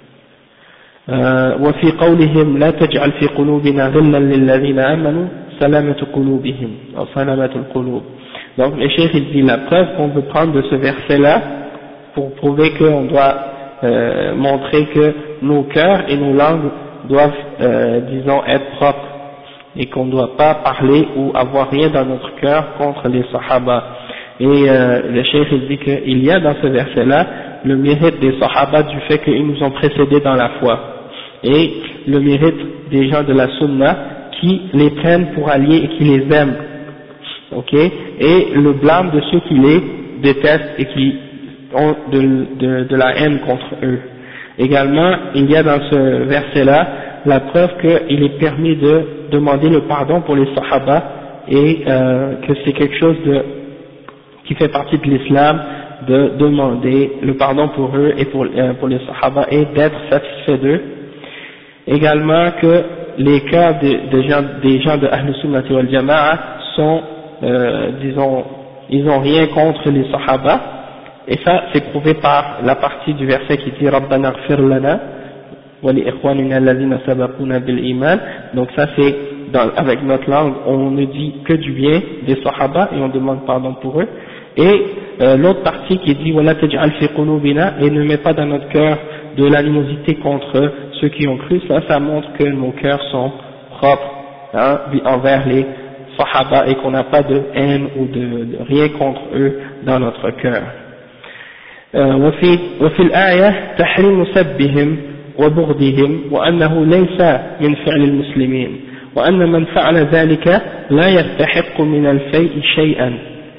وفي قولهم لا تجعل في قلوبنا غلا للذين آمنوا سلامة قلوبهم أو سلامة القلوب. Donc le cheikh il dit la preuve qu'on peut prendre de ce verset là pour prouver qu'on doit euh, montrer que nos cœurs et nos langues doivent euh, disons être propres et qu'on ne doit pas parler ou avoir rien dans notre cœur contre les sahaba. Et euh, le cheikh il dit qu'il y a dans ce verset là le mérite des sahaba du fait qu'ils nous ont précédés dans la foi, et le mérite des gens de la sunna qui les prennent pour alliés et qui les aiment, ok, et le blâme de ceux qui les détestent et qui ont de, de, de la haine contre eux. Également, il y a dans ce verset-là la preuve qu'il est permis de demander le pardon pour les sahaba et euh, que c'est quelque chose de, qui fait partie de l'islam, de demander le pardon pour eux et pour, euh, pour les sahaba et d'être satisfait d'eux. Également que les cœurs de, de gens, des gens de Ahl Sunnah wal Jama'a sont, euh, disons, ils n'ont rien contre les sahaba, et ça c'est prouvé par la partie du verset qui dit Rabbana ighfir lana wa li ikhwanina alladhina sabaquna bil iman. Donc ça c'est dans, avec notre langue, on ne dit que du bien des sahaba et on demande pardon pour eux. Et euh, l'autre partie qui dit wala taj'al fi qulubina, et ne met pas dans notre cœur de l'animosité contre ceux qui ont cru, ça, ça montre que nos cœurs sont propres, hein, envers les sahaba et qu'on n'a pas de haine ou de, de rien contre eux dans notre cœur. وفي وفي الآية تحريم سبهم وبغضهم وأنه ليس من فعل المسلمين وأن من فعل ذلك لا يستحق من الفيء شيئا.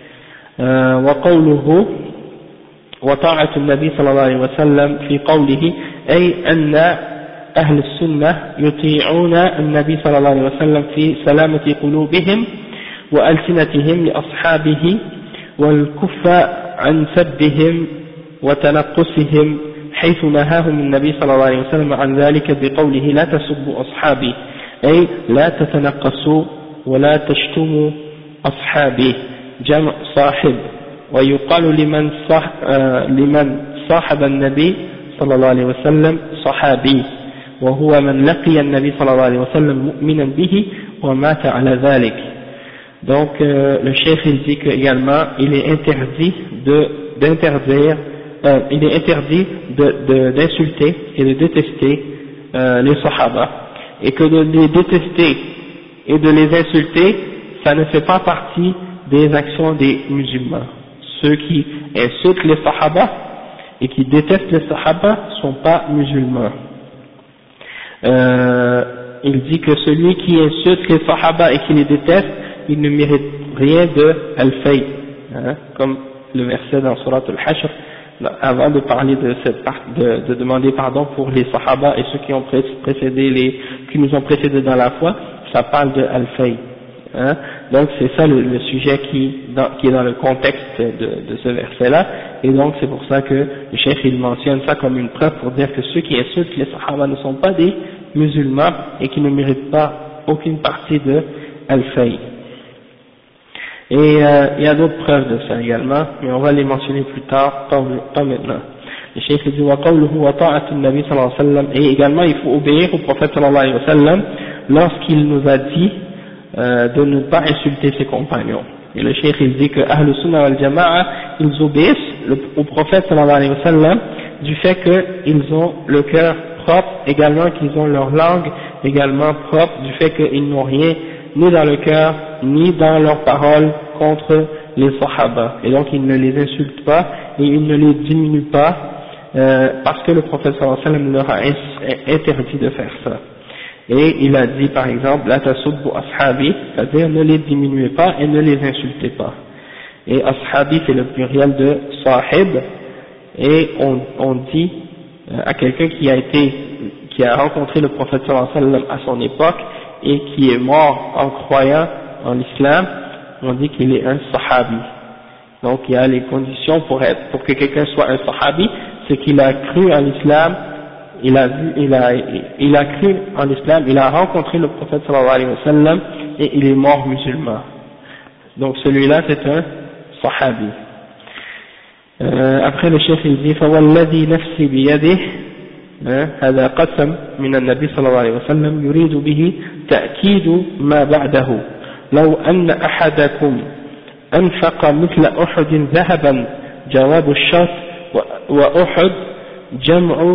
وقوله وطاعة النبي صلى الله عليه وسلم في قوله أي أن أهل السنة يطيعون النبي صلى الله عليه وسلم في سلامة قلوبهم وألسنتهم لأصحابه والكف عن سبهم وتنقصهم حيث نهاهم النبي صلى الله عليه وسلم عن ذلك بقوله لا تسبوا أصحابي أي لا تتنقصوا ولا تشتموا أصحابي جمع صاحب. ويقال لمن صح آه لمن صاحب النبي صلى الله عليه وسلم صحابي وهو من لقي النبي صلى الله عليه وسلم مؤمنا به ومات على ذلك. Donc euh, le cheikh il dit qu'également il est interdit de d'interdire euh, il est interdit de d'insulter et de détester euh, les sahaba, et que de les détester et de les insulter ça ne fait pas partie des actions des musulmans. Ceux qui insultent les sahaba et qui détestent les sahaba ne sont pas musulmans. euh, il dit que celui qui insulte les Sahaba et qui les déteste, il ne mérite rien de al-fay, hein, comme le verset dans Surat al-Hashr, avant de parler de cette part, de, de demander pardon pour les Sahaba et ceux qui ont précédé les, qui nous ont précédés dans la foi, ça parle de al-fay. Hein. Donc c'est ça le, le sujet qui, dans, qui est dans le contexte de, de ce verset-là, et donc c'est pour ça que le cheikh il mentionne ça comme une preuve pour dire que ceux qui insultent les Sahaba ne sont pas des musulmans et qui ne méritent pas aucune partie de al-fay. Et euh, il y a d'autres preuves de ça également, mais on va les mentionner plus tard, pas, pas maintenant. Le cheikh dit wa qawluhu wa ta'atu an-nabi sallallahu alayhi wa sallam, et également il faut obéir au prophète sallallahu alayhi wa sallam lorsqu'il nous a dit euh, de ne pas insulter ses compagnons. Et le cheikh il dit que Ahlus Sunnah wal Jama'a, ils obéissent le, au prophète sallallahu alayhi wa sallam du fait qu'ils ont le cœur propre, également qu'ils ont leur langue également propre, du fait qu'ils n'ont rien ni dans le cœur, ni dans leurs paroles contre les Sahaba. Et donc ils ne les insultent pas et ils ne les diminuent pas euh, parce que le prophète sallallahu alayhi wa sallam leur a interdit de faire ça. Et il a dit par exemple, la tasubbu ashabi, c'est-à-dire ne les diminuez pas et ne les insultez pas. Et ashabi c'est le pluriel de sahib, et on, on dit euh, à quelqu'un qui a été, qui a rencontré le prophète sallallahu alayhi wa sallam à son époque, et qui est mort en croyant en l'islam, on dit qu'il est un sahabi. Donc il y a les conditions pour être, pour que quelqu'un soit un sahabi, c'est qu'il a cru en l'islam, il a vu, il a, il a cru en l'islam, il a rencontré le prophète sallallahu alayhi wa sallam, et il est mort musulman. Donc celui-là c'est un sahabi. Euh, après le chef il dit فَوَالَّذِي نَفْسِي بِيَدِهِ هذا قسم من النبي صلى الله عليه وسلم يريد به تأكيد ما بعده لو أن أحدكم أنفق مثل أحد ذهبا جواب الشرط وأحد جمع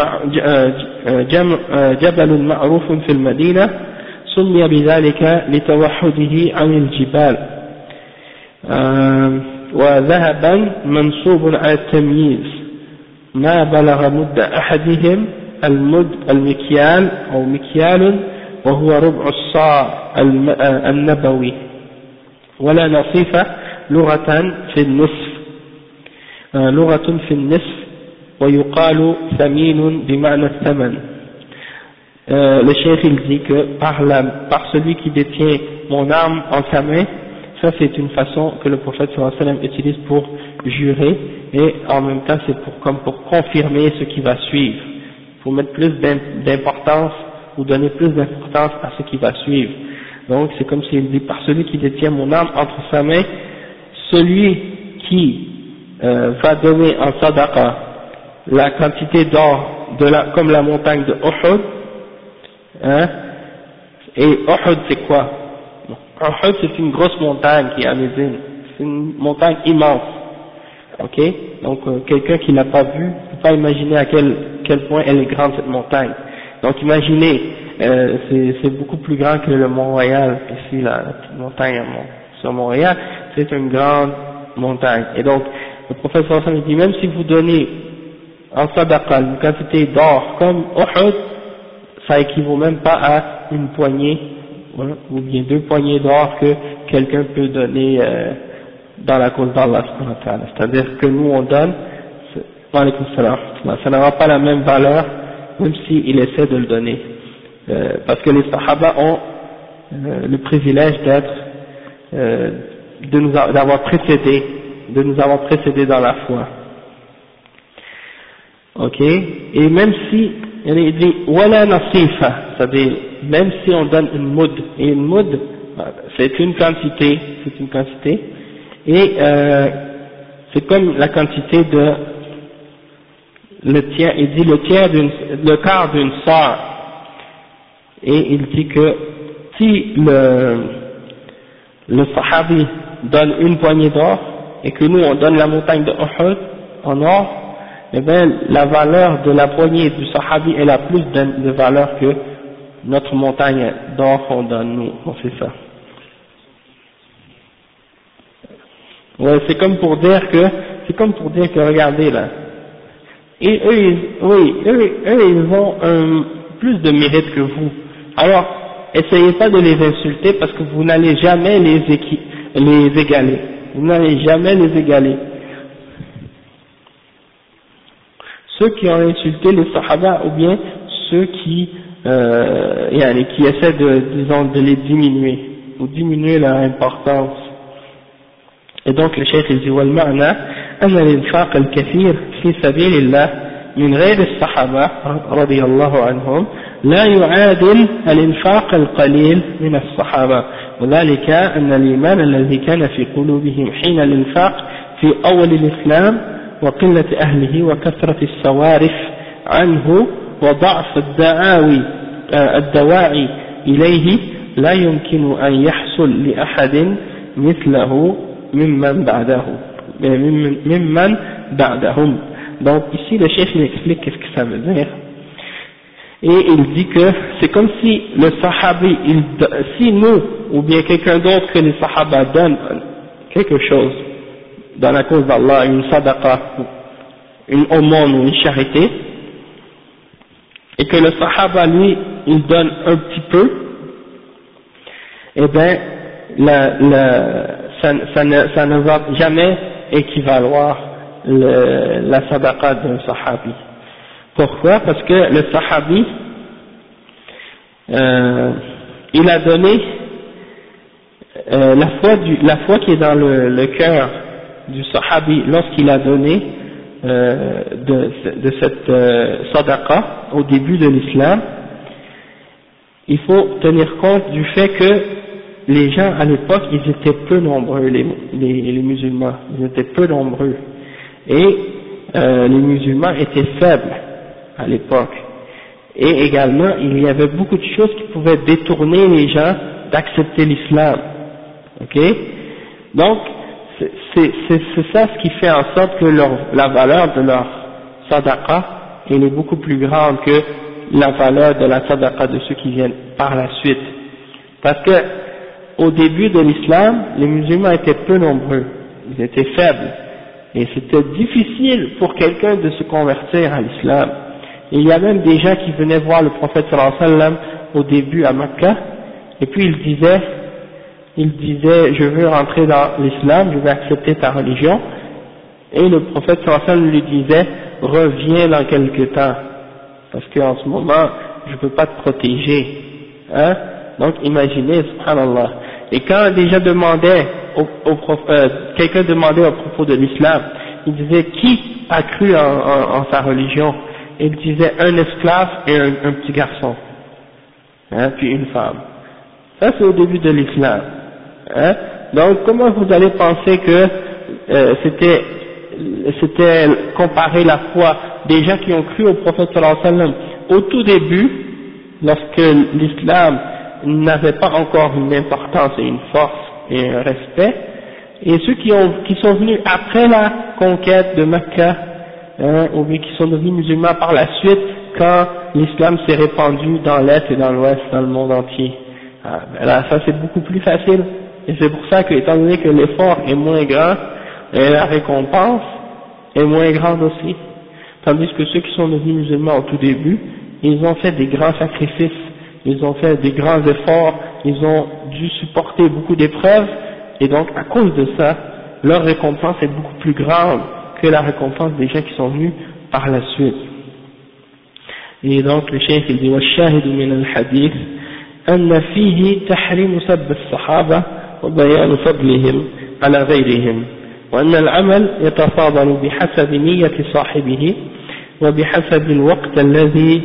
جمع جبل معروف في المدينة سمي بذلك لتوحده عن الجبال وذهبا منصوب على التمييز ما بلغ مد أحدهم المد المكيال أو مكيال وهو ربع الصاع النبوي ولا نصيف لغة في النصف لغة في النصف ويقال ثمين بمعنى الثمن. Euh, le cheikh il dit que par, la, par celui qui détient mon âme en sa main, ça c'est une façon que le prophète sallallahu alayhi wa sallam utilise pour jurer, et en même temps c'est pour, comme pour confirmer ce qui va suivre, pour mettre plus d'importance ou donner plus d'importance à ce qui va suivre. Donc c'est comme s'il dit par celui qui détient mon âme entre sa main, celui qui euh, va donner en sadaqa la quantité d'or de la, comme la montagne de Uhud, hein, et Uhud c'est quoi? Uhud c'est une grosse montagne qui est à Médine, c'est une montagne immense, ok? Donc euh, quelqu'un qui l'a pas vue ne peut pas imaginer à quel, quel point elle est grande cette montagne. Donc imaginez, euh, c'est beaucoup plus grand que le Mont-Royal, ici la, la petite montagne à Mont, sur Montréal, c'est une grande montagne. Et donc le prophète sallallahu alayhi wa sallam dit, même si vous donnez en sadaqa une quantité d'or comme Uhud, ça équivaut même pas à une poignée, hein, ou bien deux poignées d'or que quelqu'un peut donner euh, dans la cause d'Allah. C'est-à-dire que nous on donne, ça n'aura pas la même valeur, même s'il essaie de le donner. Euh, parce que les Sahaba ont euh, le privilège d'être, euh, de nous d'avoir précédé, de nous avoir précédé dans la foi. Ok, et même si il dit wala nasifa, c'est-à-dire même si on donne une moud, et une moud c'est une quantité, c'est une quantité, et euh, c'est comme la quantité de le tiers, il dit le tiers d'une, le quart d'une sœur, et il dit que si le le sahabi donne une poignée d'or et que nous on donne la montagne de Uhud en or, eh bien, la valeur de la poignée du sahabi elle a plus de, de valeur que notre montagne d'or qu'on donne nous, on sait ça. Ouais, c'est comme pour dire que, c'est comme pour dire que regardez là, et eux, ils, oui, eux, eux, ils ont un plus de mérite que vous. Alors, essayez pas de les insulter parce que vous n'allez jamais les, équi les égaler. Vous n'allez jamais les égaler. Ceux qui ont insulté les Sahaba ou bien ceux qui, euh, yani, qui essaient de, disons, de les diminuer ou diminuer leur importance. Et donc le cheikh il dit والمعنى أن الإنفاق الكثير في سبيل الله من غير الصحابة رضي الله عنهم لا يعادل الإنفاق القليل من الصحابة وذلك أن الإيمان الذي كان في قلوبهم حين الإنفاق في أول الإسلام وقلة أهله وكثرة الصوارف عنه وضعف الدعاوي الدواعي إليه لا يمكن أن يحصل لأحد مثله ممن بعده ممن بعدهم. Donc ici le chef il explique qu'est-ce que ça veut dire et il dit que c'est comme si le sahabi, il, si nous ou bien quelqu'un d'autre que les sahaba donne quelque chose dans la cause d'Allah, une sadaqa, une aumône ou une charité, et que le sahaba lui il donne un petit peu, et bien la, la, ça, ça, ne, ça ne va jamais équivaloir le, la sadaqa d'un sahabi. Pourquoi? Parce que le sahabi euh, il a donné euh, la foi du, la foi qui est dans le, le cœur du sahabi lorsqu'il a donné euh, de, de cette euh, sadaqa au début de l'islam. Il faut tenir compte du fait que les gens à l'époque ils étaient peu nombreux, les, les, les musulmans, ils étaient peu nombreux et euh, les musulmans étaient faibles à l'époque et également il y avait beaucoup de choses qui pouvaient détourner les gens d'accepter l'islam, ok? Donc c'est ça ce qui fait en sorte que leur, la valeur de leur sadaqa elle est beaucoup plus grande que la valeur de la sadaqa de ceux qui viennent par la suite, parce que au début de l'islam les musulmans étaient peu nombreux, ils étaient faibles et c'était difficile pour quelqu'un de se convertir à l'islam. Il y a même des gens qui venaient voir le prophète sallallahu alayhi wa sallam au début à Mecca et puis ils disaient il disait je veux rentrer dans l'islam, je veux accepter ta religion, et le prophète sallallahu alayhi wa sallam lui disait reviens dans quelque temps parce qu'en ce moment je ne peux pas te protéger, hein? Donc imaginez, subhanallah. Et quand des gens demandaient au, au euh, quelqu'un demandait à propos de l'islam, il disait qui a cru en, en, en sa religion? Il disait un esclave et un, un petit garçon, hein, puis une femme. Ça c'est au début de l'islam. Hein? Donc comment vous allez penser que euh, c'était c'était comparer la foi des gens qui ont cru au prophète sallallahu alayhi wa sallam au tout début, lorsque l'islam n'avait pas encore une importance et une force et un respect, et ceux qui, ont, qui sont venus après la conquête de Mecca, hein, ou bien qui sont devenus musulmans par la suite quand l'islam s'est répandu dans l'est et dans l'ouest, dans le monde entier. Ah, ben là, ça c'est beaucoup plus facile, et c'est pour ça que, étant donné que l'effort est moins grand, et la récompense est moins grande aussi, tandis que ceux qui sont devenus musulmans au tout début, ils ont fait des grands sacrifices, ils ont fait des grands efforts, ils ont dû supporter beaucoup d'épreuves, et donc à cause de ça, leur récompense est beaucoup plus grande que la récompense des gens qui sont venus par la suite. Et donc le cheikh il dit وَالشَّاهِدُ مِنَ الْحَدِيثِ أَنَّ فِيهِ تَحْرِيمُ سَبِّ الصَّحَابَةِ وَبَيَانُ فَضْلِهِمْ على غيرهم وأن العمل يتفاضل بحسب نية صاحبه وبحسب الوقت الذي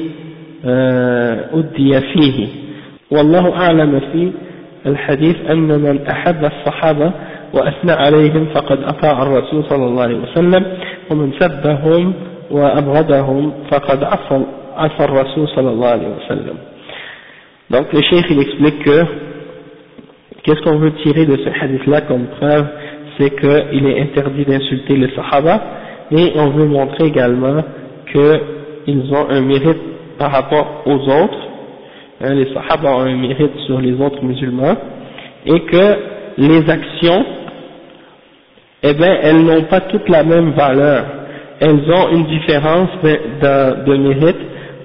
أدي فيه والله أعلم في الحديث أن من أحب الصحابة وأثنى عليهم فقد أطاع الرسول صلى الله عليه وسلم ومن سبهم وأبغضهم فقد عصى عصى الرسول صلى الله عليه وسلم. Donc le cheikh il explique que qu'est-ce qu'on veut tirer de ce hadith là comme preuve, c'est qu'il est interdit d'insulter les sahaba, et on veut montrer également qu'ils ont un mérite par rapport aux autres, hein, les sahaba ont un mérite sur les autres musulmans, et que les actions, eh bien, elles n'ont pas toutes la même valeur, elles ont une différence de, de, de mérite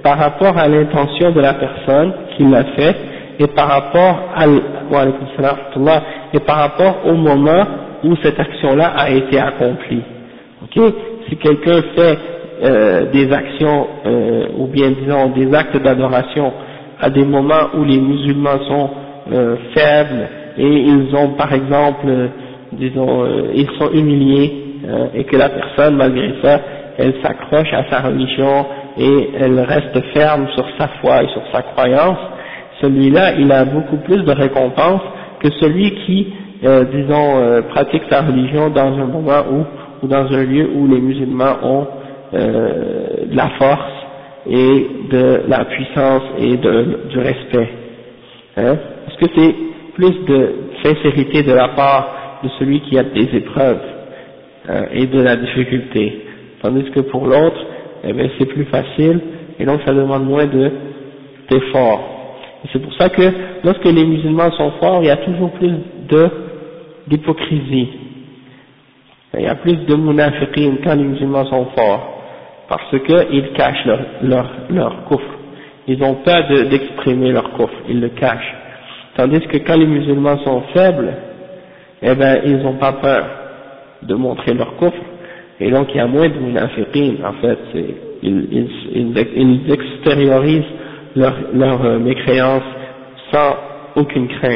par rapport à l'intention de la personne qui l'a fait, et par rapport à et par rapport au moment où cette action-là a été accomplie. Ok? Si quelqu'un fait euh, des actions euh, ou bien disons des actes d'adoration à des moments où les musulmans sont euh, faibles et ils ont par exemple euh, disons euh, ils sont humiliés euh, et que la personne malgré ça elle s'accroche à sa religion et elle reste ferme sur sa foi et sur sa croyance, celui-là il a beaucoup plus de récompenses que celui qui euh, disons euh, pratique sa religion dans un moment où ou dans un lieu où les musulmans ont euh, de la force et de la puissance et de, du respect. Hein? Parce que c'est plus de sincérité de la part de celui qui a des épreuves hein, et de la difficulté. Tandis que pour l'autre, eh bien, c'est plus facile et donc ça demande moins de d'efforts. Et c'est pour ça que lorsque les musulmans sont forts, il y a toujours plus de d'hypocrisie. Il y a plus de munafiqin quand les musulmans sont forts, parce qu'ils cachent leur, leur, leur kufr. Ils ont peur de, d'exprimer leur kufr, ils le cachent. Tandis que quand les musulmans sont faibles, eh ben, ils n'ont pas peur de montrer leur kufr, et donc il y a moins de munafiqin, en fait, c'est, ils, ils, ils, ils extériorisent leur, leur euh, mécréance sans aucune crainte.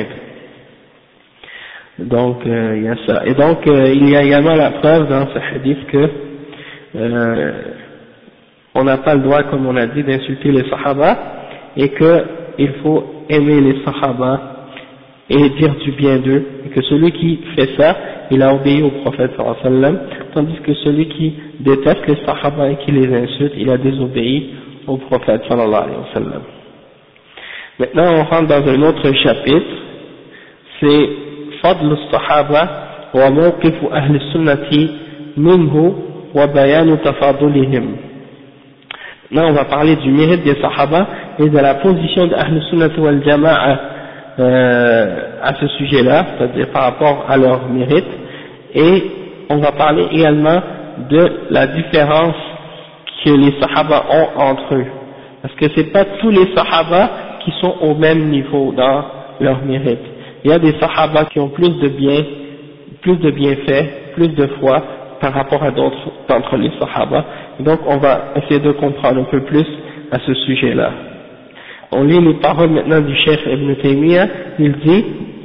Donc euh, il y a ça. Et donc euh, il y a également la preuve dans ce hadith que euh, on n'a pas le droit, comme on a dit, d'insulter les sahaba et qu'il faut aimer les sahaba et dire du bien d'eux, et que celui qui fait ça, il a obéi au prophète sallallahu alayhi wa sallam, tandis que celui qui déteste les sahaba et qui les insulte, il a désobéi au prophète sallallahu alayhi wa sallam. Maintenant on rentre dans un autre chapitre, c'est فضل الصحابة وموقف أهل السنة منه وبيان تفاضلهم. Là on va parler du mérite des sahaba et de la position de Ahl Sunnah wal Jama'a euh, à ce sujet-là, c'est-à-dire par rapport à leur mérite, et on va parler également de la différence que les sahaba ont entre eux, parce que c'est pas tous les sahaba qui sont au même niveau dans leur mérite. Il y a des sahaba qui ont plus de bien, plus de bienfaits, plus de foi par rapport à d'autres d'entre les sahaba. Donc on va essayer de comprendre un peu plus à ce sujet-là. On lit les paroles maintenant du Cheikh Ibn Taymiyyah. Il dit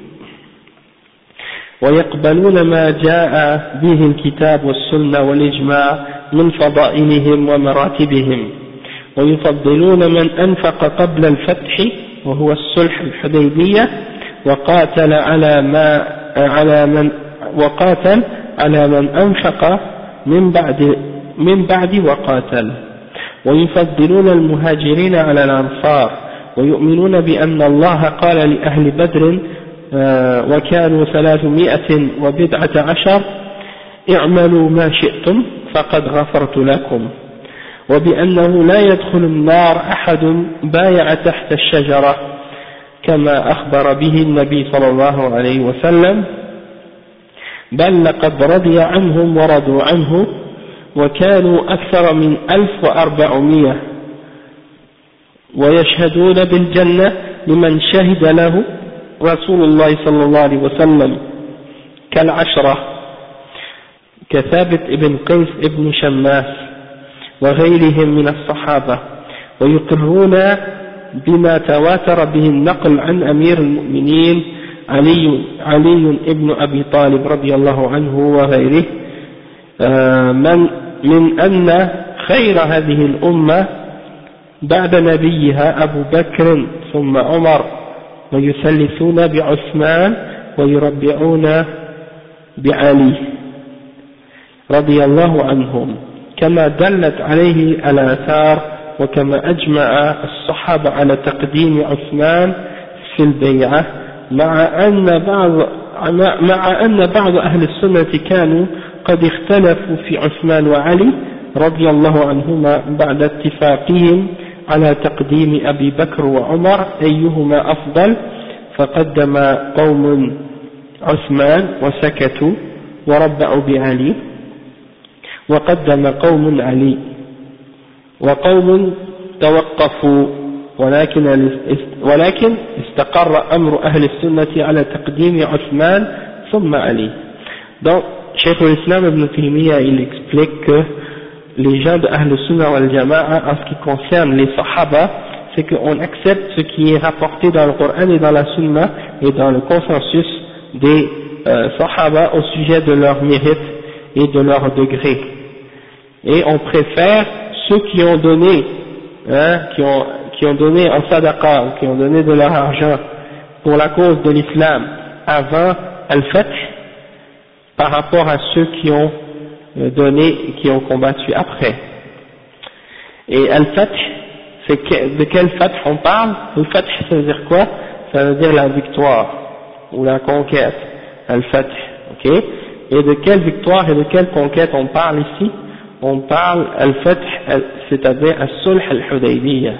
ويقبلون ما جاء به الكتاب والسنة والإجماع من فضائلهم ومراتبهم ويفضلون من أنفق قبل الفتح وهو الصلح الحديبية وقاتل على ما على من وقاتل على من أنفق من بعد من بعد وقاتل ويفضلون المهاجرين على الأنصار ويؤمنون بأن الله قال لأهل بدر وكانوا ثلاثمائة وبضعة عشر اعملوا ما شئتم فقد غفرت لكم وبأنه لا يدخل النار أحد بايع تحت الشجرة كما أخبر به النبي صلى الله عليه وسلم بل لقد رضي عنهم ورضوا عنه وكانوا أكثر من ألف وأربعمائة ويشهدون بالجنة لمن شهد له رسول الله صلى الله عليه وسلم كالعشرة كثابت ابن قيس ابن شماس وغيرهم من الصحابة ويقرون بما تواتر به النقل عن أمير المؤمنين علي, علي ابن أبي طالب رضي الله عنه وغيره من, من أن خير هذه الأمة بعد نبيها أبو بكر ثم عمر ويثلثون بعثمان ويربعون بعلي رضي الله عنهم كما دلت عليه الآثار وكما أجمع الصحابة على تقديم عثمان في البيعة مع أن بعض مع أن بعض أهل السنة كانوا قد اختلفوا في عثمان وعلي رضي الله عنهما بعد اتفاقهم على تقديم أبي بكر وعمر أيهما أفضل فقدم قوم عثمان وسكتوا وربعوا بعلي وقدم قوم علي وقوم توقفوا ولكن ولكن استقر أمر أهل السنة على تقديم عثمان ثم علي. Donc Cheikh al-Islam Ibn Taymiyyah il explique que les gens de Ahl Sunnah wal Jama'a en ce qui concerne les Sahaba, c'est qu'on accepte ce qui est rapporté dans le Coran et dans la Sunna et dans le consensus des euh, Sahaba au sujet de leur mérite et de leur degré. Et on préfère ceux qui ont donné, hein, qui ont, qui ont donné en sadaqa, ou qui ont donné de leur argent pour la cause de l'islam avant Al-Fath, par rapport à ceux qui ont donné et qui ont combattu après. Et Al-Fath, c'est que, de quel Fath on parle? Al-Fath, ça veut dire quoi? Ça veut dire la victoire, ou la conquête. Al-Fath, ok? Et de quelle victoire et de quelle conquête on parle ici? On parle Al-Fath, c'est-à-dire As-Sulh Al-Hudaybiyah,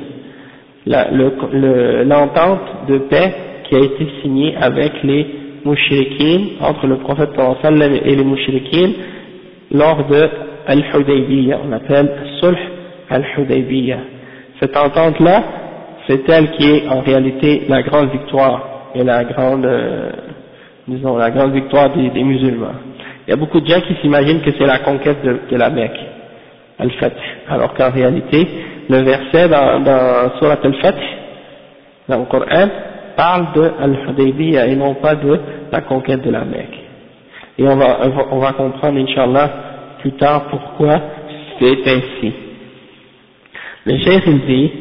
l'entente de paix qui a été signée avec les mouchriquines, entre le prophète sallallahu alayhi wa sallam et les mouchriquines, lors de Al-Hudaybiyah, on appelle Sulh Al-Hudaybiyah. Cette entente-là, c'est elle qui est en réalité la grande victoire, et la grande, euh, disons, la grande victoire des, des musulmans. Il y a beaucoup de gens qui s'imaginent que c'est la conquête de, de la Mecque, Al-Fath, alors qu'en réalité, le verset dans, dans Surat Al-Fath, dans le Coran, parle de Al-Hudaybiyah et non pas de la conquête de la Mecque. Et on va, on va comprendre, Inch'Allah, plus tard pourquoi c'est ainsi. Le Cheikh il dit,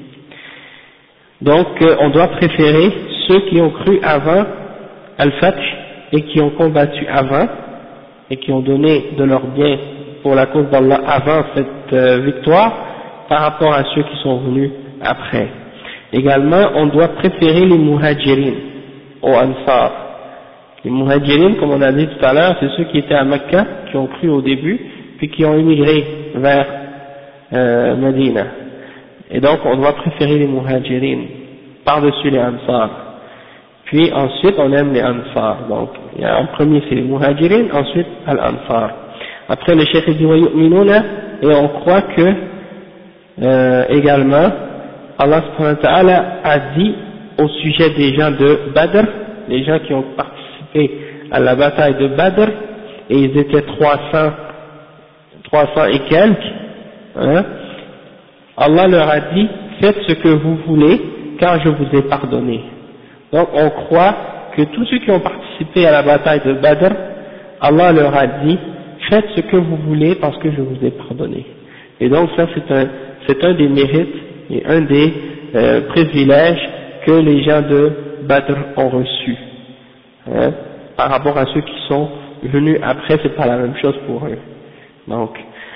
donc euh, on doit préférer ceux qui ont cru avant Al-Fath et qui ont combattu avant et qui ont donné de leur bien pour la cause d'Allah avant cette euh, victoire par rapport à ceux qui sont venus après. Également, on doit préférer les muhajirin aux ansar. Les muhajirin, comme on a dit tout à l'heure, c'est ceux qui étaient à Mecca, qui ont cru au début, puis qui ont émigré vers euh, Medina. Et donc, on doit préférer les muhajirin par-dessus les ansar. Puis ensuite, on aime les ansar. Donc, il y a, en premier, c'est les muhajirin, ensuite, al-ansar. Après, le cheikh dit wa yu'minuna, et on croit que euh, également, Allah subhanahu wa ta'ala a dit au sujet des gens de Badr, les gens qui ont participé à la bataille de Badr, et ils étaient trois cents, trois cents et quelques, hein, Allah leur a dit, faites ce que vous voulez, car je vous ai pardonné. Donc on croit que tous ceux qui ont participé à la bataille de Badr, Allah leur a dit, faites ce que vous voulez parce que je vous ai pardonné. Et donc ça c'est un, c'est un des mérites et un des euh, privilèges que les gens de Badr ont reçus. Hein, par rapport à ceux qui sont venus après, c'est pas la même chose pour eux. Donc,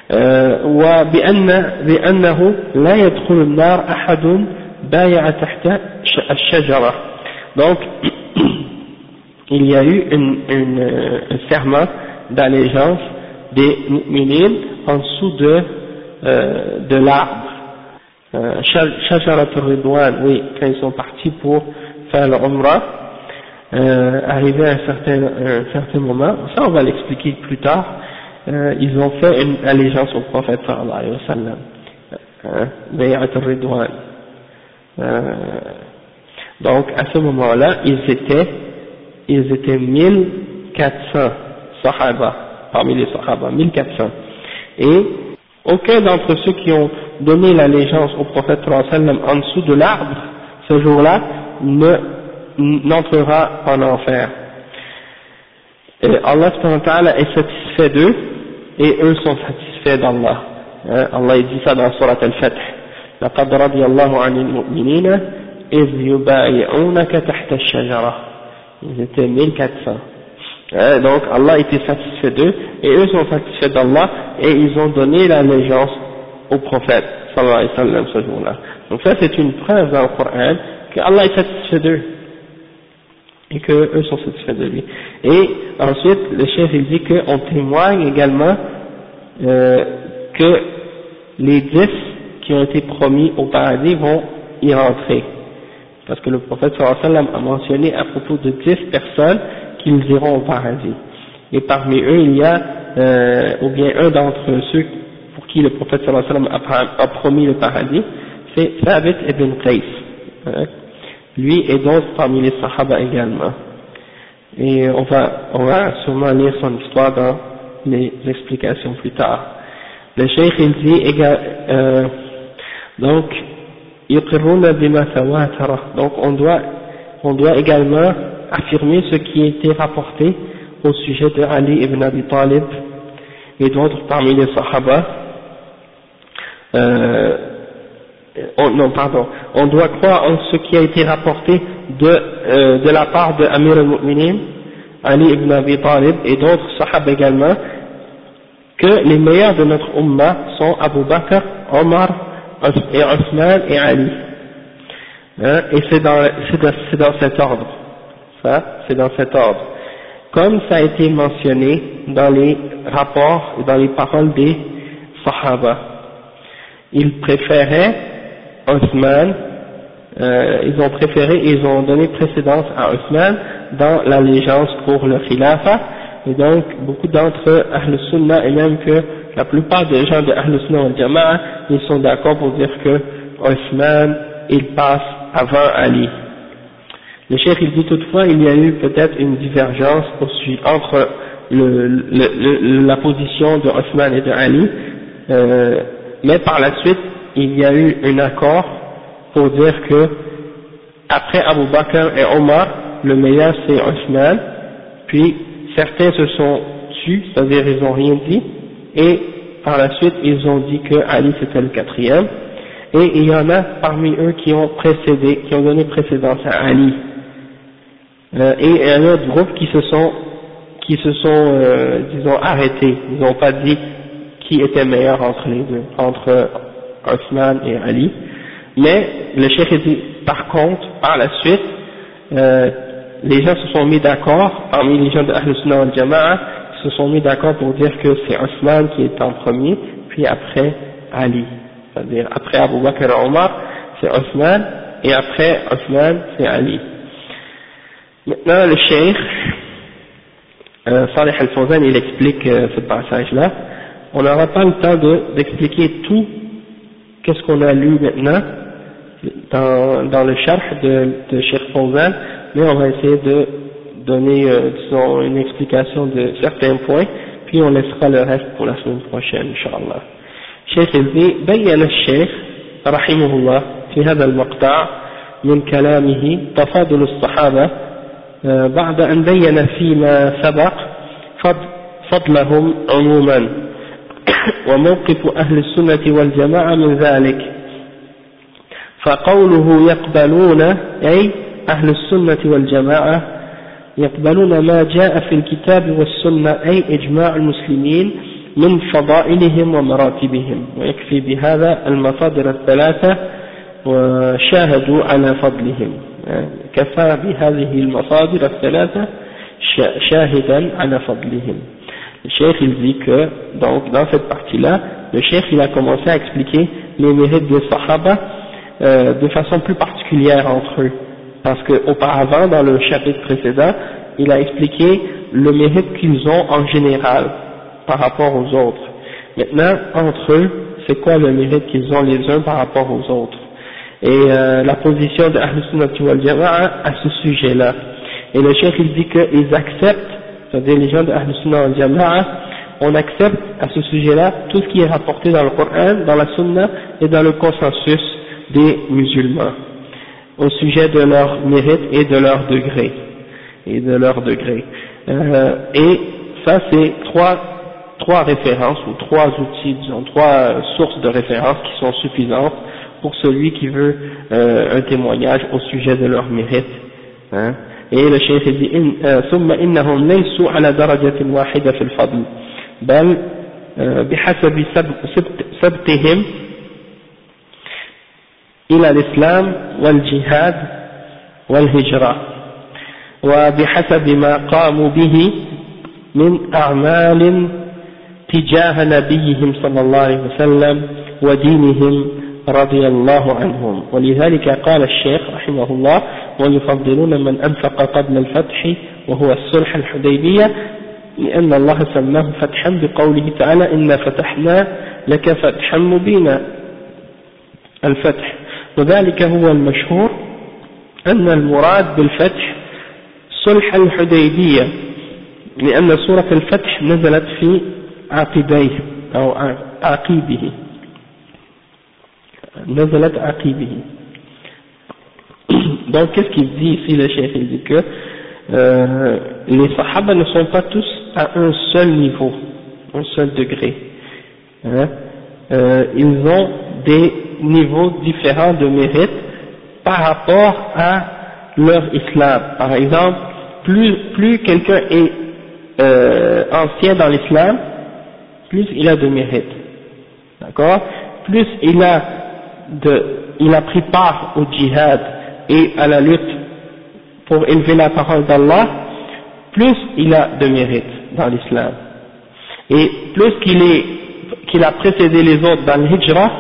وبأن بأنه لا يدخل النار أحد بايع تحت الشجرة. Donc, il y a eu une, une, un serment d'allégeance des mu'minines en dessous de, euh, de l'arbre. Euh, Shajarat al-Ridwan, oui, quand ils sont partis pour faire le Umrah, euh, arrivé à un certain, un certain moment, ça on va l'expliquer plus tard, euh, ils ont fait une allégeance au prophète sallallahu alayhi wa sallam, hein, Bay'at al-Ridwan. Euh, donc à ce moment-là, ils étaient, ils étaient mille quatre cents sahaba, parmi les sahaba, mille quatre cents. Et aucun d'entre ceux qui ont donné l'allégeance au prophète sallallahu alayhi wa sallam en dessous de l'arbre, ce jour-là, ne, n'entrera en enfer. Et Allah subhanahu wa ta'ala est satisfait d'eux, et eux sont satisfaits d'Allah. Hein, Allah dit ça dans Surat Al-Fath. لَقَدْ رَضِيَ اللَّهُ عَنِ الْمُؤْمِنِينَ إِذْ يُبَايِعُونَكَ تَحْتَ الشَّجَرَةِ. Ils étaient mille quatre cents. Hein, donc Allah était satisfait d'eux, et eux sont satisfaits d'Allah, et ils ont donné l'allégeance au prophète sallallahu alayhi wa sallam ce jour-là. Donc ça c'est une preuve dans le Coran que Allah est satisfait d'eux et que eux sont satisfaits de lui. Et ensuite le chef il dit qu'on témoigne également euh, que les dix qui ont été promis au paradis vont y rentrer, parce que le prophète sallallahu alayhi wa sallam a mentionné à propos de dix personnes qu'ils iront au paradis, et parmi eux il y a euh, ou bien un d'entre ceux pour qui le prophète sallallahu alayhi wa sallam a, a promis le paradis, c'est Thabit ibn Qais, hein, lui et d'autres parmi les Sahaba également. Et on va, on va sûrement lire son histoire dans les explications plus tard. Le Cheikh il dit égal, euh, donc yuqirruna bima tawatara, donc on doit, on doit également affirmer ce qui a été rapporté au sujet de Ali ibn Abi Talib et d'autres parmi les Sahaba. Euh, on, non pardon, on doit croire en ce qui a été rapporté de, euh, de la part de Amir al-Mu'minin, Ali ibn Abi Talib et d'autres Sahaba également, que les meilleurs de notre Ummah sont Abu Bakr, Omar et Othman et Ali. Hein, et c'est dans, c'est dans, c'est dans cet ordre. Ça, c'est dans cet ordre. Comme ça a été mentionné dans les rapports et dans les paroles des Sahaba. Ils préféraient Othman, euh, ils ont préféré et ils ont donné précédence à Othman dans l'allégeance pour le Khilafa. Et donc, beaucoup d'entre Ahl Sunnah, et même que la plupart des gens de Ahl Sunnah wal Jama'a, ils sont d'accord pour dire que Othman, il passe avant Ali. Le Cheikh, il dit toutefois, il y a eu peut-être une divergence entre le, le, le, la position de Othman et de Ali, euh, mais par la suite, il y a eu un accord pour dire que, après Abu Bakr et Omar, le meilleur c'est Othman, puis certains se sont tus, c'est-à-dire ils n'ont rien dit, et par la suite ils ont dit que Ali c'était le quatrième, et il y en a parmi eux qui ont précédé, qui ont donné précédence à Ali, euh, et il y a un autre groupe qui se sont, qui se sont, euh, disons, arrêtés, ils n'ont pas dit qui était meilleur entre les deux, entre Othman et Ali, mais le cheikh dit, par contre, par la suite, euh, les gens se sont mis d'accord, parmi les gens de Ahl Sunnah wal Jama'a, se sont mis d'accord pour dire que c'est Othman qui est en premier, puis après Ali. C'est-à-dire, après Abu Bakr et Omar, c'est Othman, et après Othman, c'est Ali. Maintenant, le cheikh, euh, Salih al-Fawzan, il explique euh, ce passage-là. On n'aura pas le temps d'expliquer de, tout, qu'est-ce qu'on a lu maintenant, dans, dans le sharh de, de Cheikh Fawzan, mais on va essayer de donner, euh, disons, une explication de certains points, puis on laissera le reste pour la semaine prochaine, Inch'Allah. Cheikh dit, بين الشيخ رحمه الله في هذا المقطع من كلامه تفاضل الصحابة بعد أن بين فيما سبق فضلهم عموما وموقف أهل السنة والجماعة من ذلك، فقوله يقبلون أي أهل السنة والجماعة يقبلون ما جاء في الكتاب والسنة أي إجماع المسلمين من فضائلهم ومراتبهم، ويكفي بهذا المصادر الثلاثة وشاهدوا على فضلهم، كفى بهذه المصادر الثلاثة شاهدا على فضلهم. Le cheikh il dit que, donc dans cette partie-là, le cheikh il a commencé à expliquer les mérites des Sahaba euh, de façon plus particulière entre eux, parce qu'auparavant, dans le chapitre précédent, il a expliqué le mérite qu'ils ont en général par rapport aux autres. Maintenant, entre eux, c'est quoi le mérite qu'ils ont les uns par rapport aux autres, et euh, la position de Ahl Sunnah wal Jama'a à ce sujet-là. Et le cheikh il dit qu'ils acceptent, c'est-à-dire les gens de Ahl Sunnah wal Jama'a, on accepte à ce sujet-là tout ce qui est rapporté dans le Coran, dans la Sunna et dans le consensus des musulmans au sujet de leur mérite et de leur degré et de leur degré. Euh, et ça c'est trois trois références ou trois outils, disons trois sources de références qui sont suffisantes pour celui qui veut euh, un témoignage au sujet de leur mérite. Hein. Et le cheikh dit ثم إنهم ليسوا على درجة واحدة في الفضل بل بحسب سبقهم إلى الإسلام والجهاد والهجرة وبحسب ما قاموا به من أعمال تجاه نبيهم صلى الله عليه وسلم ودينهم رضي الله عنهم. ولذلك قال الشيخ رحمه الله ويفضلون من أنفق قبل الفتح وهو الصلح الحديبية لأن الله سماه فتحا بقوله تعالى إنا فتحنا لك فتحا مبينا الفتح وذلك هو المشهور أن المراد بالفتح صلح الحديبية لأن سورة الفتح نزلت في عقبيه أو عقيبه نزلت عقيبه. Donc qu'est-ce qu'il dit ici le chef? Il dit que euh, les sahaba ne sont pas tous à un seul niveau, un seul degré, hein? euh, ils ont des niveaux différents de mérite par rapport à leur islam. Par exemple, plus, plus quelqu'un est euh, ancien dans l'islam, plus il a de mérite, d'accord? Plus il a de, il a pris part au djihad et à la lutte pour élever la parole d'Allah, plus il a de mérite dans l'islam. Et plus qu'il est, qu'il a précédé les autres dans le hijra,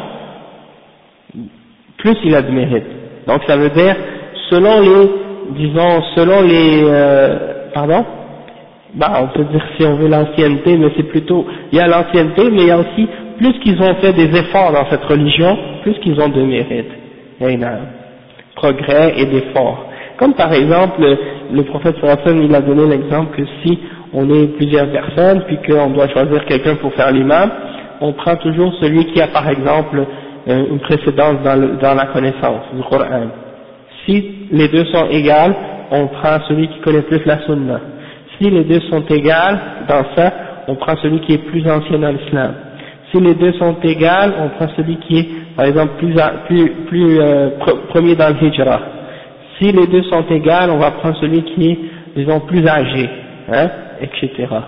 plus il a de mérite. Donc ça veut dire, selon les, disons, selon les, euh, pardon, bah on peut dire si on veut l'ancienneté, mais c'est plutôt, il y a l'ancienneté, mais il y a aussi, plus qu'ils ont fait des efforts dans cette religion, plus qu'ils ont de mérite. Il y a un progrès et d'efforts. Comme par exemple, le prophète sallallahu alayhi wa sallam, il a donné l'exemple que si on est plusieurs personnes, puis qu'on doit choisir quelqu'un pour faire l'imam, on prend toujours celui qui a par exemple une précédence dans, le, dans la connaissance du Coran. Si les deux sont égales, on prend celui qui connaît plus la sunna. Si les deux sont égales dans ça, on prend celui qui est plus ancien dans l'islam. Si les deux sont égales, on prend celui qui est, par exemple, plus, plus, plus euh, premier dans le hijra. Si les deux sont égales, on va prendre celui qui est, disons, plus âgé, hein, et cetera.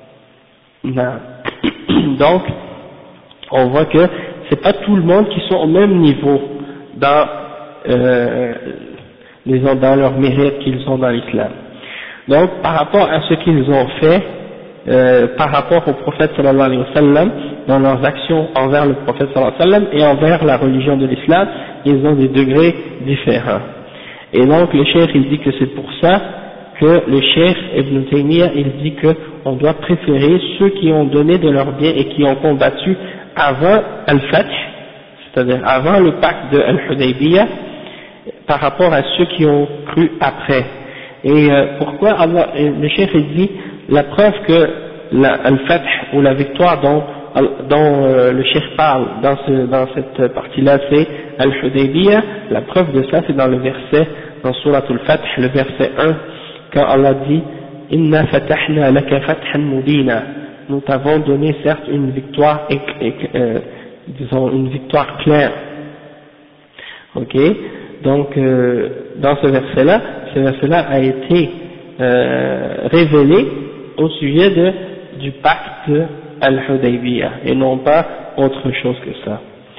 Donc, on voit que c'est pas tout le monde qui sont au même niveau dans, euh, disons, dans leur mérite qu'ils ont dans l'islam. Donc, par rapport à ce qu'ils ont fait, euh, par rapport au prophète sallallahu alayhi wa sallam, dans leurs actions envers le prophète sallallahu alayhi wa sallam et envers la religion de l'islam, ils ont des degrés différents. Et donc le cheikh il dit que c'est pour ça que le cheikh Ibn Taymiyyah il dit qu'on doit préférer ceux qui ont donné de leur bien et qui ont combattu avant Al-Fath, c'est-à-dire avant le pacte de Al-Hudaybiyah, par rapport à ceux qui ont cru après. Et euh, pourquoi Allah, le cheikh il dit la preuve que la, Al-Fath ou la victoire dont, dont euh, le cheikh parle dans, ce, dans cette partie-là c'est Al-Hudaybiyah, la preuve de ça c'est dans le verset, dans Surat Al-Fath, le verset un, quand Allah dit Inna fatahna laka fathan mubina, nous t'avons donné certes une victoire, et, et, euh, disons une victoire claire. Ok, donc euh, dans ce verset-là, ce verset-là a été euh, révélé au sujet de, du pacte de Al-Hudaybiyah et non pas autre chose que ça.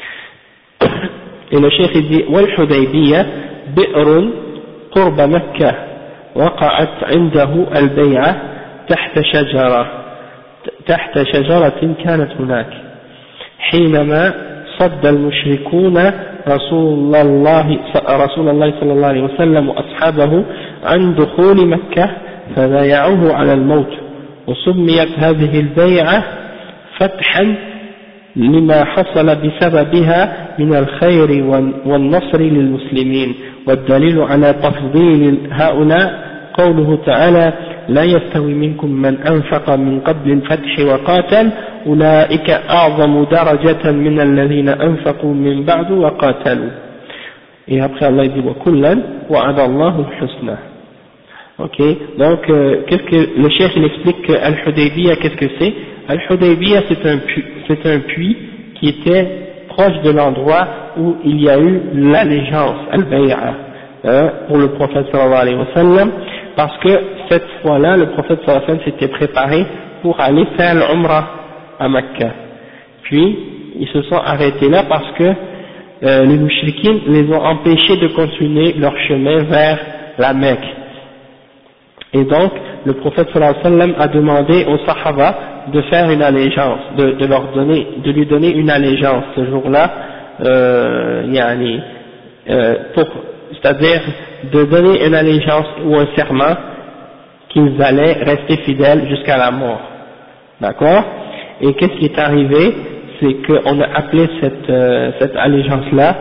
Et le cheikh il dit Wal-Hudaybiyah bi'run qurba Makkah وقعت عنده البيعة تحت شجرة تحت شجرة كانت هناك حينما صد المشركون رسول الله رسول الله صلى الله عليه وسلم وأصحابه عن دخول مكة فبايعوه على الموت وسميت هذه البيعة فتحا لما حصل بسببها من الخير والنصر للمسلمين والدليل على تفضيل هؤلاء قوله تعالى لا يستوي منكم من أنفق من قبل الفتح وقاتل أولئك أعظم درجة من الذين أنفقوا من بعد وقاتلوا. Et après Allah dit وكلا وعد الله الحسنى. Ok, donc euh, qu'est-ce que le cheikh il explique que Al-Hudaybiyah qu'est-ce que c'est? Al-Hudaybiyah c'est un puits, c'est un puits qui était proche de l'endroit où il y a eu l'allégeance, al-bay'a, hein, pour le prophète sallallahu alayhi wa sallam, parce que cette fois-là, le prophète sallallahu alayhi wa sallam s'était préparé pour aller faire l'Umrah à Mecca. Puis, ils se sont arrêtés là parce que euh, les mouchriquins les ont empêchés de continuer leur chemin vers la Mecque. Et donc, le prophète sallallahu alayhi wa sallam a demandé aux Sahaba de faire une allégeance, de, de leur donner, de lui donner une allégeance ce jour-là, euh, yani, euh, pour, c'est-à-dire de donner une allégeance ou un serment qu'ils allaient rester fidèles jusqu'à la mort. D'accord? Et qu'est-ce qui est arrivé? C'est qu'on a appelé cette, euh, cette allégeance-là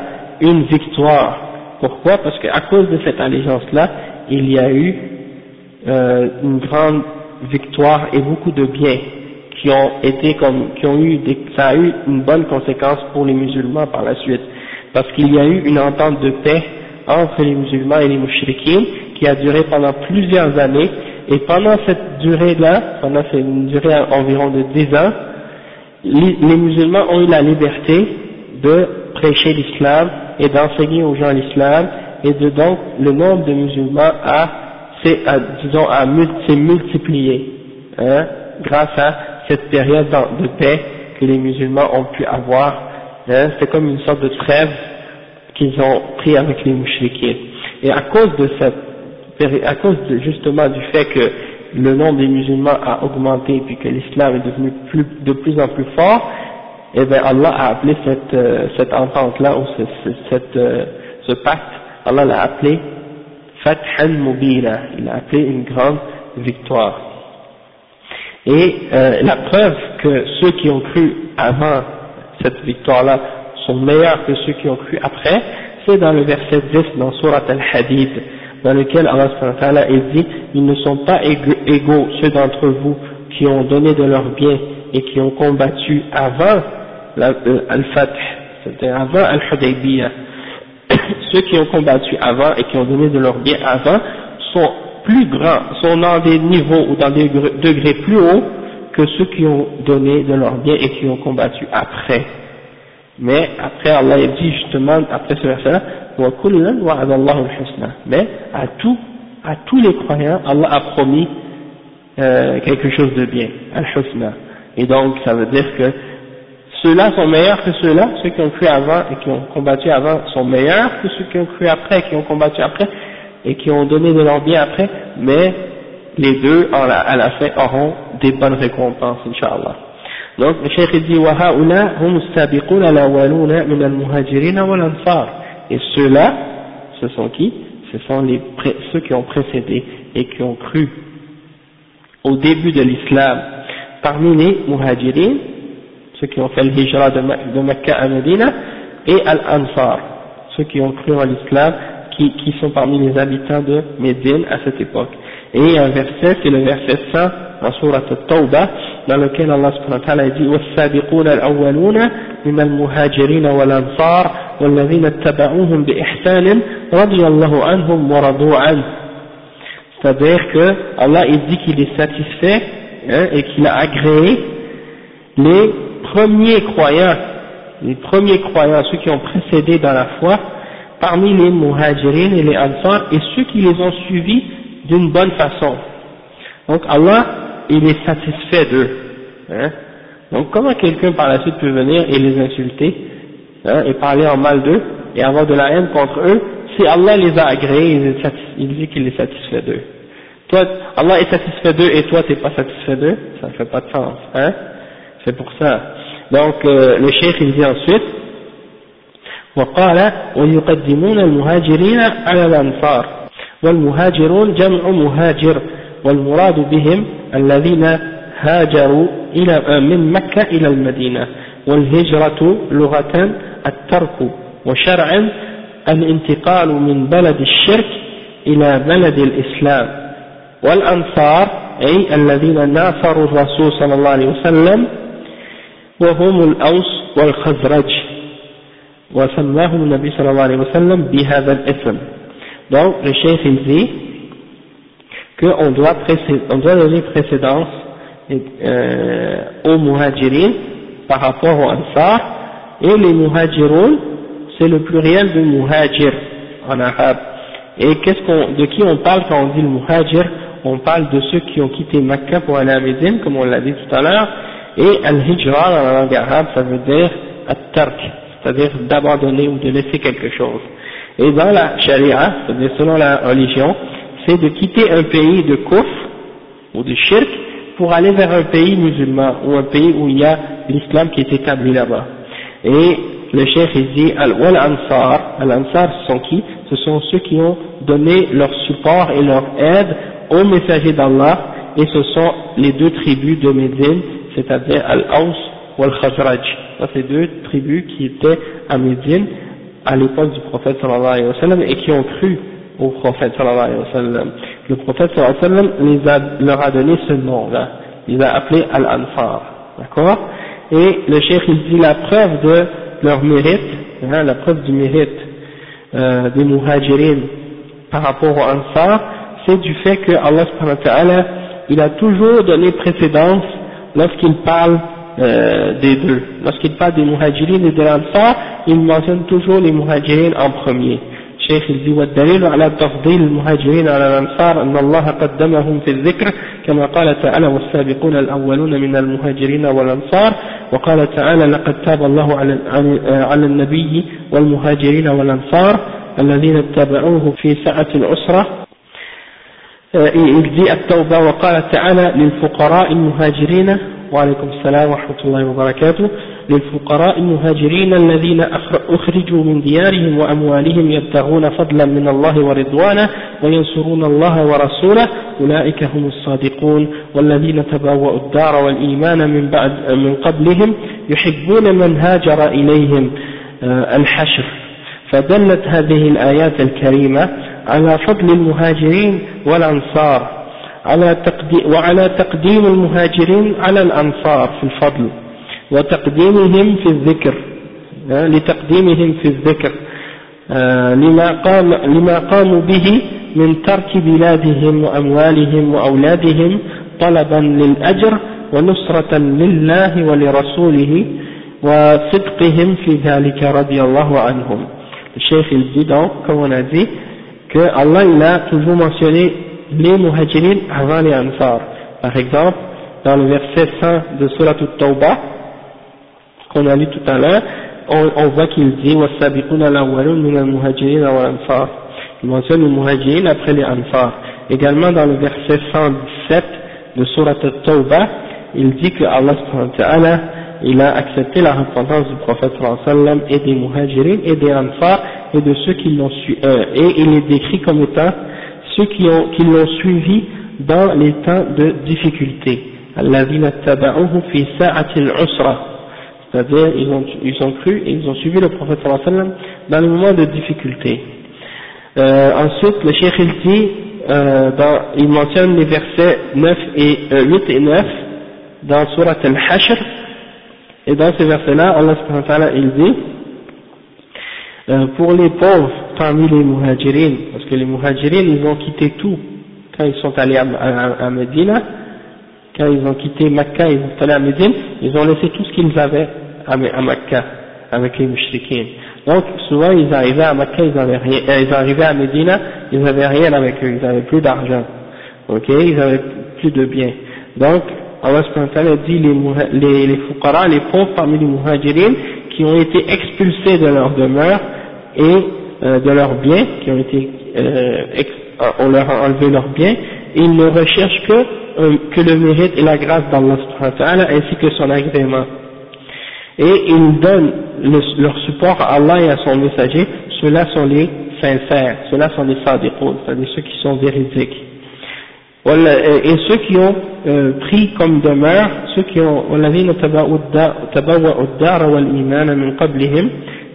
une victoire. Pourquoi? Parce qu'à cause de cette allégeance-là, il y a eu euh, une grande victoire et beaucoup de biens qui ont été comme, qui ont eu des, ça a eu une bonne conséquence pour les musulmans par la suite. Parce qu'il y a eu une entente de paix entre les musulmans et les mouchriquins qui a duré pendant plusieurs années, et pendant cette durée-là, pendant une durée environ de dix ans, les, les musulmans ont eu la liberté de prêcher l'islam et d'enseigner aux gens l'islam, et de donc le nombre de musulmans a, a disons, a s'est multiplié, hein, grâce à cette période de paix que les musulmans ont pu avoir. Hein, c'est comme une sorte de trêve qu'ils ont pris avec les mouchriquins. Et à cause de cette, à cause de, justement du fait que le nombre des musulmans a augmenté, puis que l'islam est devenu plus, de plus en plus fort, eh bien Allah a appelé cette, euh, cette entente-là, ou ce, ce, cette, euh, ce pacte, Allah l'a appelé Fathan Mubina, il a appelé une grande victoire. Et euh, la preuve que ceux qui ont cru avant cette victoire-là sont meilleurs que ceux qui ont cru après, c'est dans le verset dix dans Surat Al-Hadid, dans lequel Allah subhanahu wa ta'ala dit « Ils ne sont pas égaux ceux d'entre vous qui ont donné de leurs biens et qui ont combattu avant Al-Fath, c'est-à-dire avant Al-Hudaybiyah. Ceux qui ont combattu avant et qui ont donné de leurs biens avant sont plus grands, sont dans des niveaux ou dans des degrés plus hauts que ceux qui ont donné de leurs biens et qui ont combattu après. » Mais après Allah a dit justement, après ce verset-là, mais à tout, à tous les croyants, Allah a promis euh, quelque chose de bien, al-husna. Et donc ça veut dire que ceux-là sont meilleurs que ceux-là, ceux qui ont cru avant et qui ont combattu avant sont meilleurs que ceux qui ont cru après et qui ont combattu après et qui ont donné de leur bien après, mais les deux à la fin auront des bonnes récompenses, Inch'Allah. Donc le cheikh dit وَهَؤُلَا هُمُ السَّابِقُونَ الْأَوَّلُونَ مِنَ الْمُهَاجِرِينَ وَالْأَنصَارِ. Et ceux-là, ce sont qui? Ce sont les, ceux qui ont précédé et qui ont cru au début de l'islam parmi les muhajirin, ceux qui ont fait le hijra de, de Mecca à Medina, et al-Ansar, ceux qui ont cru en l'islam, qui, qui sont parmi les habitants de Médine à cette époque. Et un verset, c'est le verset cent dans Surat At-Tawbah, dans lequel Allah subhanahu wa ta'ala dit وَالسَّابِقُونَ الْأَوَّلُونَ مِنَ الْمُهَاجِرِينَ وَالْأَنصَارِ وَالَّذِينَ اتَّبَعُوهُم بِإِحْسَانٍ رَضِيَ اللَّهُ عَنْهُمْ وَرَضُوا عَنْهُ. C'est-à-dire que Allah il dit qu'il est satisfait, hein, et qu'il a agréé les premiers croyants, les premiers croyants, ceux qui ont précédé dans la foi, parmi les muhajirin et les ansar, et ceux qui les ont suivis d'une bonne façon. Donc Allah, il est satisfait d'eux. Hein. Donc comment quelqu'un par la suite peut venir et les insulter, hein, et parler en mal d'eux et avoir de la haine contre eux, si Allah les a agréés, il dit qu'il est satisfait d'eux. Toi, Allah est satisfait d'eux et toi t'es pas satisfait d'eux, ça ne fait pas de sens. Hein. C'est pour ça. Donc euh, le cheikh il dit ensuite وقال ويقدمون المهاجرين على الأنصار والمهاجرون جمع مهاجر والمراد بهم الذين هاجروا إلى من مكة إلى المدينة والهجرة لغة الترك وشرعا الانتقال من بلد الشرك إلى بلد الإسلام والأنصار أي الذين ناصروا الرسول صلى الله عليه وسلم وهم الأوس والخزرج وسماهم النبي صلى الله عليه وسلم بهذا الاسم. Donc le cheikh il dit qu'on doit, on doit donner précédence euh, aux muhajirin par rapport aux ansar, et les muhajirun c'est le pluriel de muhajir en arabe. Et qu'est-ce qu'on, de qui on parle quand on dit le muhajir? On parle de ceux qui ont quitté Mecca pour aller à Médine, comme on l'a dit tout à l'heure, et al-hijra dans la langue arabe ça veut dire at-tark, c'est-à-dire d'abandonner ou de laisser quelque chose. Et dans la charia, c'est-à-dire selon la religion, c'est de quitter un pays de kufr ou de shirk pour aller vers un pays musulman ou un pays où il y a l'islam qui est établi là-bas. Et le cheikh il dit al-ansar, al-ansar ce sont qui? Ce sont ceux qui ont donné leur support et leur aide aux messagers d'Allah, et ce sont les deux tribus de Médine, c'est-à-dire al-Aws ou al-Khazraj. Ça c'est deux tribus qui étaient à Médine à l'époque du prophète sallallahu alayhi wa sallam et qui ont cru au prophète sallallahu alayhi wa sallam. Le prophète sallallahu alayhi wa sallam les a, leur a donné ce nom-là, il les a appelés Al-Ansar, d'accord? Et le cheikh il dit la preuve de leur mérite, hein, la preuve du mérite euh, des Muhajirin par rapport aux Ansar, c'est du fait que Allah subhanahu wa ta'ala, il a toujours donné précédence lorsqu'il parle euh, des deux. Lorsqu'il parle des Muhajirin et des Ansar, il mentionne toujours les Muhajirin en premier. الشيخ الذي والدليل على تفضيل المهاجرين على الأنصار أن الله قدمهم في الذكر كما قال تعالى والسابقون الأولون من المهاجرين والأنصار وقال تعالى لقد تاب الله على على النبي والمهاجرين والأنصار الذين اتبعوه في ساعة العسرة il dit التوبة وقال تعالى للفقراء المهاجرين وعليكم السلام ورحمة الله وبركاته للفقراء المهاجرين الذين أخرجوا من ديارهم وأموالهم يبتغون فضلا من الله ورضوانه وينصرون الله ورسوله أولئك هم الصادقون والذين تبوأوا الدار والإيمان من بعد من قبلهم يحبون من هاجر إليهم الحشر فدلت هذه الآيات الكريمة على فضل المهاجرين والأنصار على تقديم وعلى تقديم المهاجرين على الأنصار في الفضل وتقديمهم في الذكر لتقديمهم في الذكر لما قام لما قاموا به من ترك بلادهم وأموالهم وأولادهم طلبا للأجر ونصرة لله ولرسوله وصدقهم في ذلك رضي الله عنهم. Le cheikh il dit donc, comme on a dit, que Allah il a toujours mentionné les muhajirin avant les ansar. Par exemple, dans le verset cent de Surat At-Tawbah, qu'on a lu tout à l'heure, on, on voit qu'il dit وَالسَّابِقُونَ الْأَوَّلُونَ مِنَ الْمُهَاجِرِينَ وَالْأَنصَارِ. Il mentionne les muhajirin après les ansar. Également dans le verset cent dix-sept de Surat At-Tawbah, il dit que Allah subhanahu wa ta'ala il a accepté la repentance du prophète sallallahu alayhi wa sallam et des muhajirin et des ansar et de ceux qui l'ont suivi, euh, et il est décrit comme étant ceux qui ont qui l'ont suivi dans les temps de difficulté. Alladhina taba'uhu fi sa'atil usra. C'est-à-dire ils ont ils ont cru et ils ont suivi le prophète sallallahu alayhi wa sallam dans les moments de difficulté. Euh, ensuite le cheikh il dit euh, dans, il mentionne les versets neuf et euh, huit et neuf dans Surat Al-Hashr. Et dans ces versets-là, Allah subhanahu wa ta'ala il dit euh, pour les pauvres parmi les muhajirin, parce que les muhajirin ils ont quitté tout quand ils sont allés à, à, à Médina, quand ils ont quitté Mecca, ils sont allés à Médine, ils ont laissé tout ce qu'ils avaient à, à Mecca avec les mushrikins. Donc souvent ils arrivaient à Mecca, ils avaient rien, euh, ils arrivaient à Médina, ils avaient rien avec eux, ils avaient plus d'argent, ok, ils avaient plus de biens. Donc Allah subhanahu wa ta'ala dit les, les, les fuqara, les pauvres parmi les muhajirin qui ont été expulsés de leur demeure et euh, de leurs biens, qui ont été, euh, ex, on leur a enlevé leurs biens, et ils ne recherchent que, euh, que le mérite et la grâce d'Allah subhanahu wa ta'ala ainsi que son agrément. Et ils donnent le, leur support à Allah et à son messager, ceux-là sont les sincères, ceux-là sont les sadiqoun, c'est-à-dire ceux qui sont véridiques. Et ceux qui ont euh, pris comme demeure, ceux qui ont والذين تبوأوا الدار والإيمان من قبلهم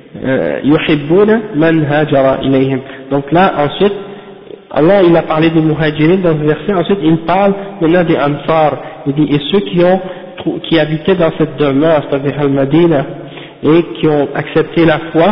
يحبون من هاجر إليهم. Donc là ensuite Allah il a parlé des muhajirin dans ce verset, ensuite il parle maintenant des ansar, il dit et ceux qui ont qui habitaient dans cette demeure, c'est-à-dire Al-Madina, et qui ont accepté la foi,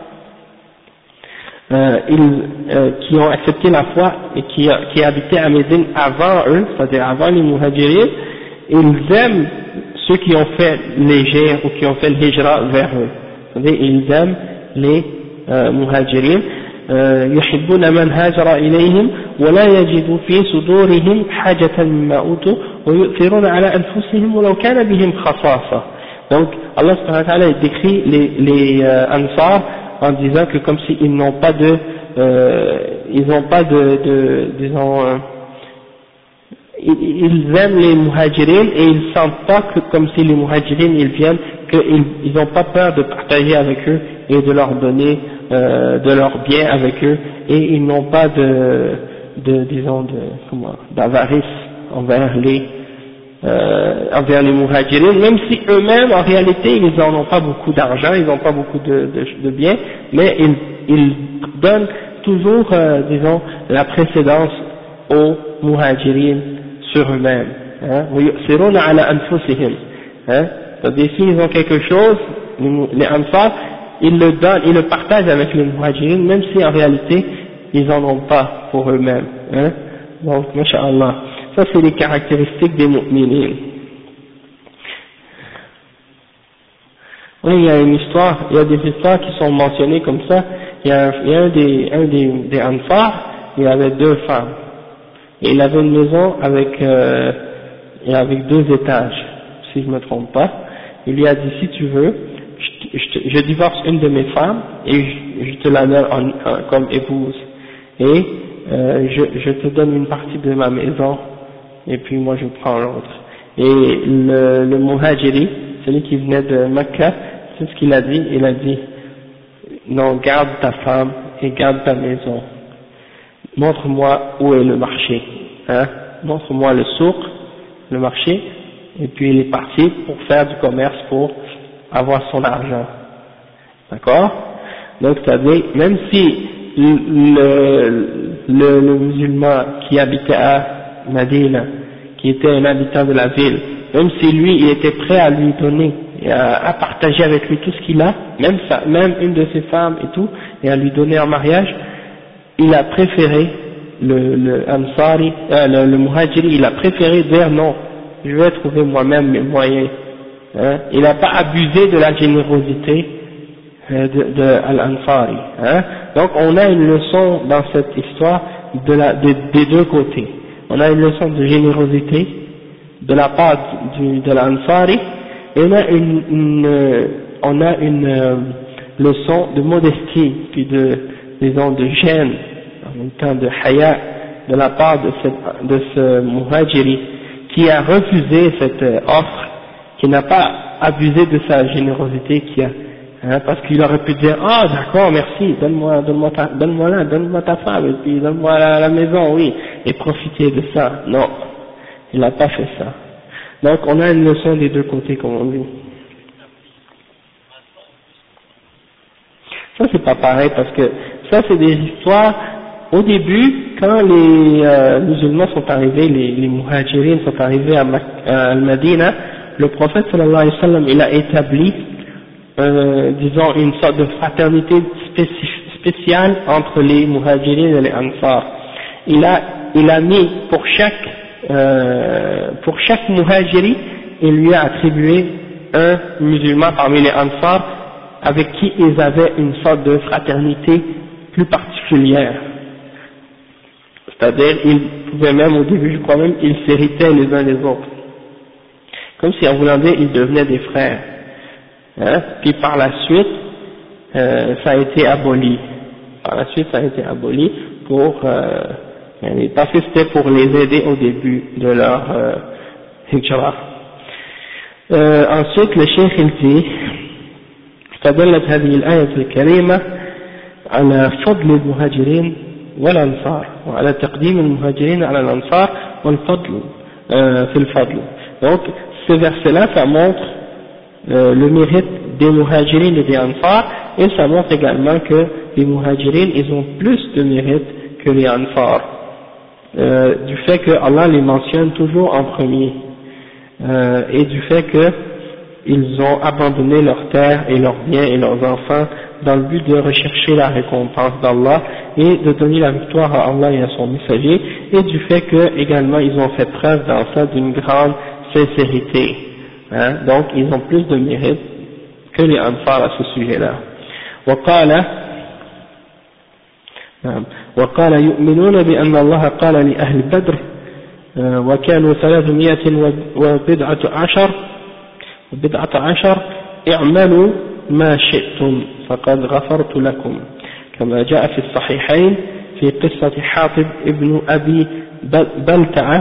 Euh, ils, euh, qui ont accepté la foi et qui, qui habitaient à Médine avant eux, c'est-à-dire avant les muhajirin, ils aiment ceux qui ont fait l'hijra ou qui ont fait le hijra vers eux. C'est-à-dire ils aiment les euh, muhajirin. يحبون من هاجر إليهم ولا يجدوا في صدورهم حاجة مما أوتوا ويؤثرون على أنفسهم ولو كان بهم خصاصة. Donc Allah subhanahu wa ta'ala décrit les, les euh, ansar en disant que comme s'ils n'ont pas de, euh, ils n'ont pas de, de disons, euh, ils, ils aiment les muhajirin et ils sentent pas que comme si les muhajirin ils viennent, qu'ils ils n'ont pas peur de partager avec eux et de leur donner euh, de leurs biens avec eux, et ils n'ont pas de, de disons de comment, d'avarice envers les euh, envers les muhajirin, même si eux-mêmes en réalité ils n'en ont pas beaucoup d'argent, ils n'ont pas beaucoup de, de, de biens, mais ils, ils donnent toujours, euh, disons, la précédence aux muhajirin sur eux-mêmes. Hein, ويؤثرون على أنفسهم. Hein, c'est-à-dire s'ils ont quelque chose, les, les ansar, ils le donnent, ils le partagent avec les muhajirin, même si en réalité ils n'en ont pas pour eux-mêmes. Hein. Donc, masha'Allah, ça c'est les caractéristiques des mu'minin. Oui, il y a une histoire, il y a des histoires qui sont mentionnées comme ça. Il y a, il y a un des, un des, des ansar, il avait deux femmes. Et il avait une maison avec, euh, avec deux étages, si je ne me trompe pas. Il lui a dit, si tu veux, je, je, je divorce une de mes femmes et je, je te la donne en, en, comme épouse. Et euh, je, je te donne une partie de ma maison et puis moi je prends l'autre. Et le, le muhajiri, celui qui venait de Mecca, c'est ce qu'il a dit, il a dit, non, garde ta femme et garde ta maison. Montre-moi où est le marché, hein, montre-moi le souk, le marché, et puis il est parti pour faire du commerce, pour avoir son argent. D'accord? Donc, c'est-à-dire, même si le, le, le musulman qui habitait à Madina, qui était un habitant de la ville, même si lui, il était prêt à lui donner, et à, à partager avec lui tout ce qu'il a, même, ça, même une de ses femmes et tout, et à lui donner en mariage, il a préféré, le, le Ansari, euh, le, le Muhajiri, il a préféré dire non, je vais trouver moi-même mes moyens. Hein. Il n'a pas abusé de la générosité euh, de, de Al-Ansari. Hein. Donc on a une leçon dans cette histoire de la, de, des deux côtés. On a une leçon de générosité de la part du, de l'Ansari, et on a une, une, on a une euh, leçon de modestie, puis de, disons, de gêne, en même temps de haya, de la part de, cette, de ce muhajiri, qui a refusé cette euh, offre, qui n'a pas abusé de sa générosité qu'il a, hein, parce qu'il aurait pu dire, ah, oh, d'accord, merci, donne-moi, donne-moi ta, donne-moi là, donne-moi ta femme, et puis donne-moi la, la maison, oui, et profiter de ça. Non, il n'a pas fait ça. Donc on a une leçon des deux côtés, comme on dit. Ça c'est pas pareil, parce que ça c'est des histoires, au début, quand les euh, musulmans sont arrivés, les, les muhajirines sont arrivés à, à Al-Madina, le prophète sallallahu alayhi wa sallam, il a établi, euh, disons, une sorte de fraternité spéciale entre les muhajirines et les ansar. Il a, il a mis pour chaque, euh, pour chaque muhajiri, il lui a attribué un musulman parmi les ansar avec qui ils avaient une sorte de fraternité plus particulière. C'est-à-dire, ils pouvaient même, au début, je crois même, ils s'héritaient les uns les autres. Comme si en voulant dire, ils devenaient des frères. Hein? Puis par la suite, euh, ça a été aboli. Par la suite, ça a été aboli pour, euh, parce que c'était pour les aider au début de leur euh, hijra. Euh, ensuite, le cheikh il dit, فدلت هذه الآية الكريمة على فضل المهاجرين والأنصار وعلى تقديم المهاجرين على الأنصار والفضل euh, في الفضل. Donc, ce verset-là, ça montre euh, le mérite des muhajirines et des ansar, et ça montre également que les muhajirines, ils ont plus de mérite que les ansar, euh, du fait que Allah les mentionne toujours en premier, euh, et du fait que ils ont abandonné leurs terres et leurs biens et leurs enfants dans le but de rechercher la récompense d'Allah et de donner la victoire à Allah et à son messager, et du fait que également ils ont fait preuve dans ça d'une grande sincérité, hein, donc ils ont plus de mérite que les ansar à ce sujet-là. وقال وقال يؤمنون بأن الله قال لأهل بدر وكانوا ثلاثمائة وبضعة عشر وبضعة عشر اعملوا ما شئتم فقد غفرت لكم كما جاء في الصحيحين في قصة حاطب ابن أبي بلتعة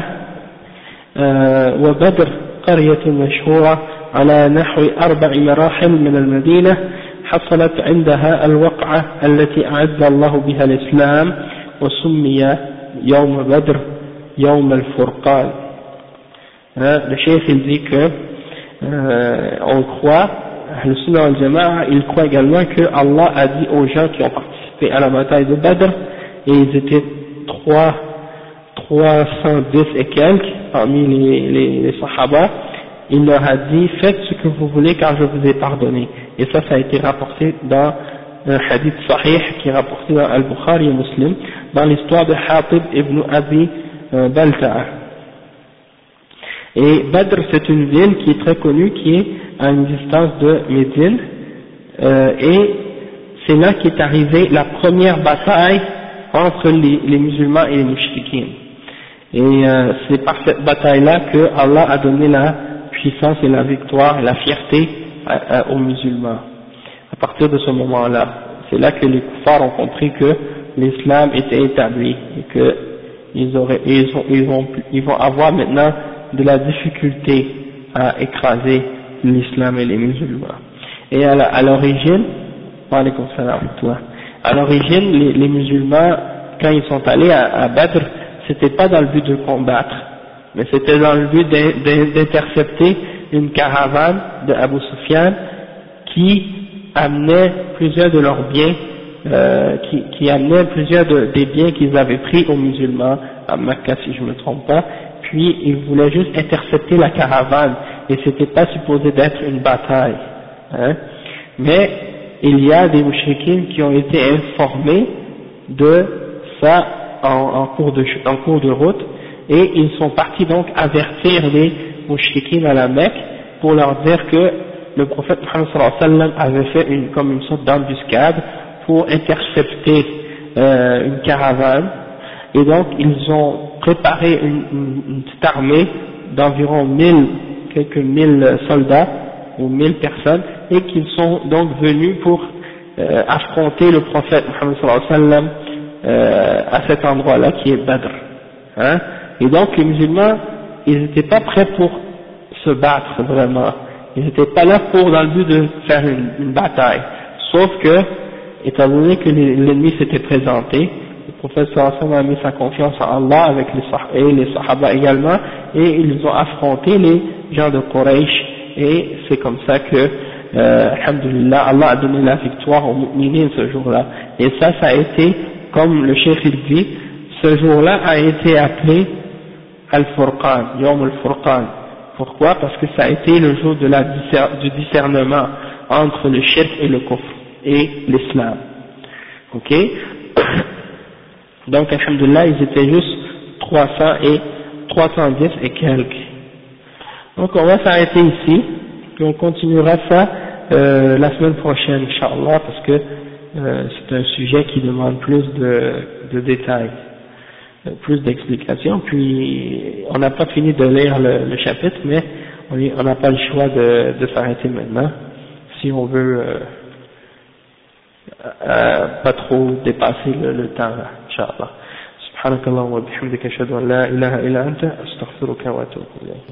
وبدر قرية مشهورة على نحو أربع مراحل من المدينة حصلت عندها الوقعة التي أعد الله بها الإسلام وسمي يوم بدر يوم الفرقان. hein, le cheikh il dit que euh, on croit, le Sunnah wal Jama'a, il croit également que Allah a dit aux gens qui ont participé à la bataille de Badr, et ils étaient trois, trois cent dix et quelques parmi les, les, les Sahaba, il leur a dit faites ce que vous voulez car je vous ai pardonné. Et ça, ça a été rapporté dans un hadith sahih qui est rapporté dans Al-Bukhari et Muslim, dans l'histoire de Hatib ibn Abi euh, Balta'a. Et Badr, c'est une ville qui est très connue, qui est à une distance de Médine, euh, et c'est là qu'est arrivée la première bataille entre les, les musulmans et les mushrikin. Et euh, c'est par cette bataille-là que Allah a donné la puissance et la victoire et la fierté à, à, aux musulmans. À partir de ce moment-là, c'est là que les kuffars ont compris que l'islam était établi et que ils, auraient, ils, ont, ils, vont, ils vont avoir maintenant de la difficulté à écraser l'islam et les musulmans. Et à l'origine, à l'origine, les, les musulmans, quand ils sont allés à, à Badr, c'était pas dans le but de combattre, mais c'était dans le but d'intercepter une caravane de Abu Sufyan qui amenait plusieurs de leurs biens, euh, qui, qui amenait plusieurs de, des biens qu'ils avaient pris aux musulmans à Mecca, si je ne me trompe pas. Puis ils voulaient juste intercepter la caravane, et c'était pas supposé d'être une bataille, hein. Mais il y a des mouchriquines qui ont été informés de ça en, en, cours de, en cours de route, et ils sont partis donc avertir les mouchriquines à la Mecque pour leur dire que le prophète Muhammad sallallahu alayhi wa sallam avait fait une, comme une sorte d'embuscade pour intercepter euh, une caravane, et donc ils ont préparé une, une, une petite armée d'environ mille, quelques mille soldats ou mille personnes, et qu'ils sont donc venus pour euh, affronter le prophète Muhammad sallallahu alayhi wa sallam euh, à cet endroit-là qui est Badr, hein. Et donc les musulmans, ils n'étaient pas prêts pour se battre vraiment, ils n'étaient pas là pour dans le but de faire une, une bataille, sauf que, étant donné que l'ennemi s'était présenté, le prophète sallallahu alayhi wa sallam a mis sa confiance en Allah avec les sah et les sahaba également, et ils ont affronté les gens de Quraysh, et c'est comme ça que euh, alhamdulillah, Allah a donné la victoire aux mu'minines ce jour-là. Et ça, ça a été, comme le cheikh il dit, ce jour-là a été appelé Al-Furqan, Yawm Al-Furqan. Pourquoi? Parce que ça a été le jour de la discer- du discernement entre le shirk et le kufr et l'islam. Ok? Donc, alhamdulillah, ils étaient juste trois cents et trois cent dix et quelques. Donc, on va s'arrêter ici, puis on continuera ça euh, la semaine prochaine, Inch'Allah, parce que euh, c'est un sujet qui demande plus de, de détails, plus d'explications. Puis, on n'a pas fini de lire le, le chapitre, mais on n'a pas le choix de, de s'arrêter maintenant, si on veut euh, euh, pas trop dépasser le, le temps, là, Inch'Allah. سبحانك اللهم وبحمدك أشهد أن لا إله إلا أنت أستغفرك وأتوب إليك.